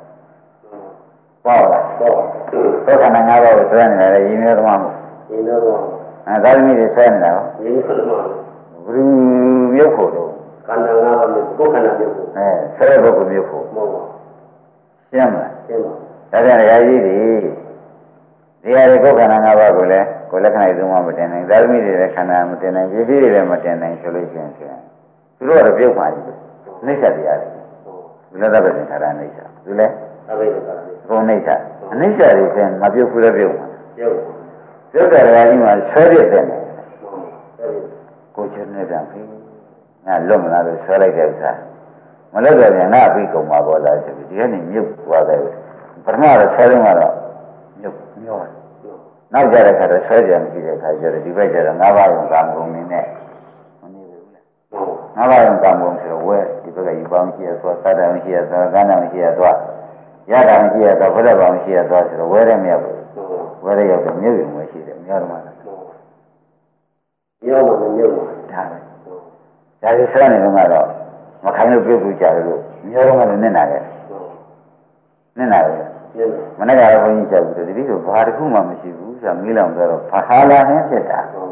ပေါ့လားပေါ့သောခန္ဓာ၅ပါးကိုဆွဲနေတယ်ရည်မျိုးတော့မဟုတ်ရည်မျိုးတော့အဲဒါသမီးတွေဆွဲနေတာရောရည်မျိုးတော့ဘယ်လိုမြုပ်ဖို့တော့ခန္ဓာ၅ပါးမျိုးကိုယ်ခန္ဓာမြုပ်ဖို့အဲဆွဲဖို့ကိုမြုပ်ဖို့မဟုတ်ပါရှင်းမလားရှင်းပါဒါပြန်ရည်ကြီးတွေဒီဟာတွေကိုယ်ခန္ဓာ၅ပါးကိုလည်းကိုယ်လက္ခဏာသုံးပါးမတင်နိုင်သာသမီတွေလည်းခန္ဓာမတင်နိုင်ပစ္စည်းတွေလည်းမတင်နိုင်ဆိုလို့ရှိရင်ဖြင့်သူတို့ကတော့ပြုတ်မှကြီးနှိစ္စတရားတွေဘုရားသဗ္ဗေသင်္ခါရနှိစ္စသူလည်းသဗ္ဗေသင်္ခါရဘုံနှိစ္စအနှိစ္စတွေဖြင့်မပြုတ်ဘူးလည်းပြုတ်မှာပြုတ်ပြုတ်တဲ့တရားကြီးမှာဆွဲရတဲ့နဲ့ကိုယ်ချင်းနဲ့ပြန်ပြီငါလွတ်မလားလို့ဆွဲလိုက်တဲ့ဥစ္စာမလွတ်တော့ပြန်ငါပြီးကုန်မှာပေါ်လာဆိုပြီးဒီကနေ့မြုပ်သွားတယ်ပထမတော့ဆွဲတော့ကတော့မြုပ်မျောနောက်ကြတဲ့ခါတော့ဆွဲကြမရှိတဲ့ခါကျတော့ဒီဘက်ကျတော့ငါးပါးရုံကာမဂုဏ်နေနဲ့မနေဘူးလေငါးပါးရုံကာမဂုဏ်ဆိုတော့ဝဲဒီဘက်ကယူပေါင်းရှိရသွားသတ္တမရှိရသွားကန္တမရှိရသွားရတာမရှိရသွားဘုရားပေါင်းရှိရသွားဆိုတော့ဝဲတယ်မရဘူးဝဲတယ်ရောက်တော့မြုပ်ရုံမရှိတယ်မြောက်တော့မှလားမြောက်မှမမြုပ်ဘူးဒါပဲဒါဒီဆွဲနေတော့ကတော့မခိုင်းလို့ပြုတ်ပြုတ်ကြတယ်လို့မြောက်တော့မှလည်းနစ်နာတယ်နစ်နာတယ်မနေ့ကတော့ဘုန်းကြီးကြောက်ပြီးတတိဆိုဘာတစ်ခုမှမရှိဘူးဆိုမီးလောင်ဆိုတော့ဘာဟာလာဟင်းဖြစ်တာဆို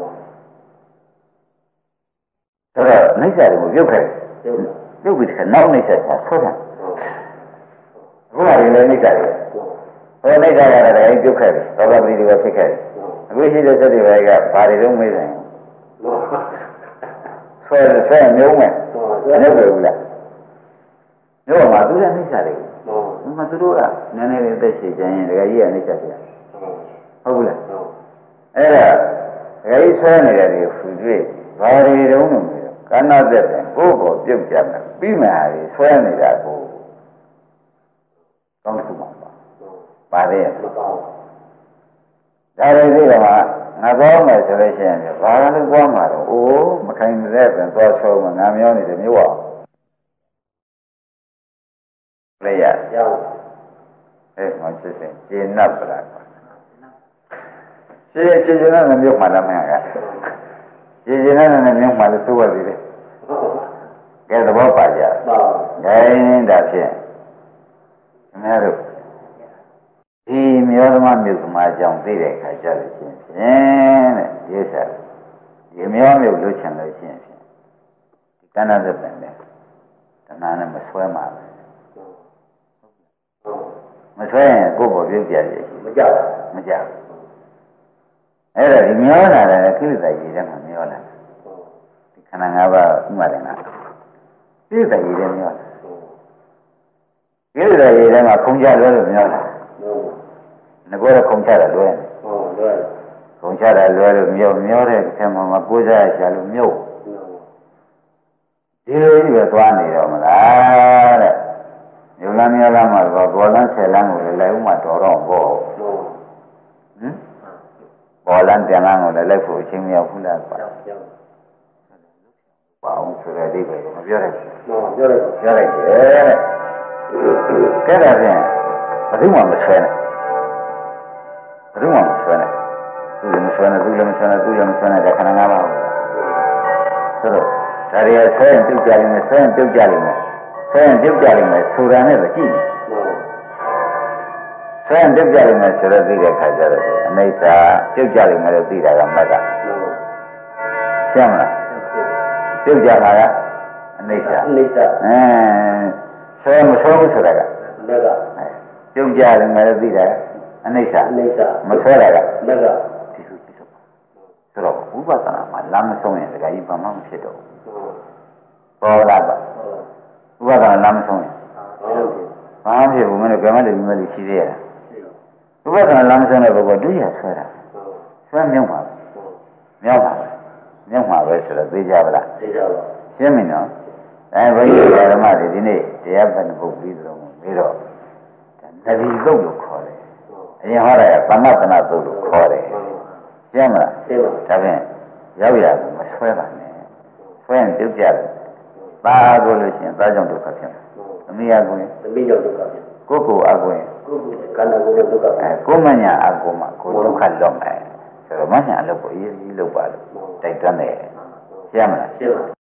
တော့နှိစ္စတွေကိုပြုတ်ခဲ့ပြုတ်ပြီးတဲ့နောက်နှိစ္စချဆွဲတာအခုကလည်းနှိစ္စတွေဟိုနှိစ္စရတာလည်းပြုတ်ခဲ့တယ်သောတာပတိတွေကဖြစ်ခဲ့တယ်အခုရှိတဲ့စက်တွေကဘာတွေလုံးမေးတယ်ဆွဲဆွဲမျိုးမဲ့မဟုတ်ဘူးလားမျိုးမှာသူလည်းနှိစ္စတွေဒီမှာသူတို့ကနည်းနည်းလေးသက်ရှိကြရင်ဒကာကြီးကနေချက်ပြဟုတ်ဘူးလားအဲ့ဒါဒကာကြီးဆွဲနေတယ်ဒီဖူတွေ့ဘာတွေတုံးလို့ကဏ္ဍသက်တယ်ကိုယ်ကိုပြုတ်ကြမယ်ပြီးမှဟာဒီဆွဲနေတာကိုကောင်းခုပါပါလေဒါတွေသိတော့ငါကောင်းမယ်ဆိုလို့ရှိရင်ဘာလို့ကောင်းမှာတော့အိုးမခိုင်တဲ့ပြန်သွားချုံးငါမျောနေတယ်မျိုးအောင်လည်းရရောက်အဲမှစစ်စစ်ကျင်း납ပလားရှင်းရှင်းနဲ့မြုပ်မှလည်းမရဘူးရှင်းရှင်းနဲ့မြုပ်မှလည်းသိုးရသေးတယ်ကဲသဘောပါကြဂိုင်းဒါဖြင့်ခင်ဗျားတို့ဒီမျိုးသမမြုပ်သမားကြောင့်သိတဲ့အခါကျလို့ရှိရင်ဖြင့်တဲ့ဒီဥစ္စာဒီမျိုးမြုပ်လို့ချင်လို့ရှိရင်ဖြင့်ဒီကဏ္ဍသက်တယ်လေတဏှာနဲ့မဆွဲမှာမဆွဲရင်ကိုယ်ပေါ်ပြုတ်ပြရည်မကြောက်မကြောက်အဲ့ဒါဒီမျောလာတယ်ကိလေသာရည်ထဲမှာမျောလာဒီခန္ဓာ၅ပါးဥမာတယ်နော်ကိလေသာရည်ထဲမျောလာကိလေသာရည်ထဲမှာခုံချလွဲလို့မျောလာငါကတော့ခုံချတာလွဲတယ်ဟုတ်လွဲခုံချတာလွဲလို့မျောမျောတဲ့ဆံမှာမကိုးစားရရှာလို့မြုပ်ဒီလိုကြီးပဲသွားနေတော့မလားတဲ့ယုံလမ်းများလမ်းမှာတော့ဘောလန်းဆယ်လမ်းကိုလည်းလိုက်ဥမှာတော်တော့ဘောဟမ်ဘောလန်းပြန်လမ်းကိုလည်းလိုက်ဖို့အချင်းမရောက်ဘူးလားပါပါအောင်ဆိုတဲ့အိဗယ်မပြောရဘူးပြောရတယ်ပြောလိုက်တယ်တဲ့ကဲဒါဖြင့်ဘယ်သူမှမဆွဲနဲ့ဘယ်သူမှမဆွဲနဲ့သူလည်းမဆွဲနဲ့သူလည်းမဆွဲနဲ့သူလည်းမဆွဲနဲ့ခန္ဓာ၅ပါးဆိုတော့ဒါရီဆွဲရင်ပြုတ်ကြလိမ့်မယ်ဆွဲရင်ပြုတ်ကြလိမ့်မယ်ဆွဲရင်ပြုတ်ကြလိမ့်မယ်ဆိုတာနဲ့ပဲကြည့်ဆွဲရင်ပြုတ်ကြလိမ့်မယ်ဆိုတော့သိတဲ့ခါကျတော့အနိစ္စပြုတ်ကြလိမ့်မယ်လို့သိတာကမက်ကရှင်းမလားပြုတ်ကြတာကအနိစ္စအနိစ္စအဲဆွဲမဆွဲဘူးဆိုတာကမက်ကပြုတ်ကြလိမ့်မယ်လို့သိတာအနိစ္စအနိစ္စမဆွဲတာကမက်ကဒီလိုဒီလိုဆိုတော့ဥပဒနာမှာလမ်းမဆုံးရင်တခါကြီးဘာမှမဖြစ်တော့ဘူးပေါ်လာပါဥပဒနာလမ်းမဆုံးရင်ဘာမှဖြစ်ဘူးမင်းတို့ကမ္မတည်းမလေးရှိသေးရလားဥပဒနာလမ်းဆုံးတဲ့ပုဂ္ဂိုလ်ဒုရဆွဲတာဆွဲမြုံပါမြောက်ပါမြုံပါပဲဆိုတော့သိကြပါလားသိကြပါရှင်းပြီနော်အဲဘုန်းကြီးဓမ္မတွေဒီနေ့တရားပတ်ပုတ်ပြီးတော့ပြီးတော့နဗီသုတ်လို့ခေါ်တယ်အရင်ဟောတာကသမတနာသုတ်လို့ခေါ်တယ်ရှင်းမလားရှင်းပါဒါဖြင့်ရောက်ရမဆွဲပါနဲ့ဆွဲရင်ပြုတ်ကြတယ်ပါကိုလို့ရှိရင်သားကြောင့်ဒုက္ခဖြစ်တယ်သမီးအကွင်းသမီးကြောင့်ဒုက္ခဖြစ်ကိုယ်ကိုအကွင်းကိုယ်ကိုကံတော်ကိုဒုက္ခအဲကိုမညာအကွင်းမှာကိုဒုက္ခလွတ်မယ်ဆိုတော့မညာအလုပ်ကိုအရေးကြီးလုပ်ပါလို့တိုက်တွန်းတယ်ရှင်းမလားရှင်းပါ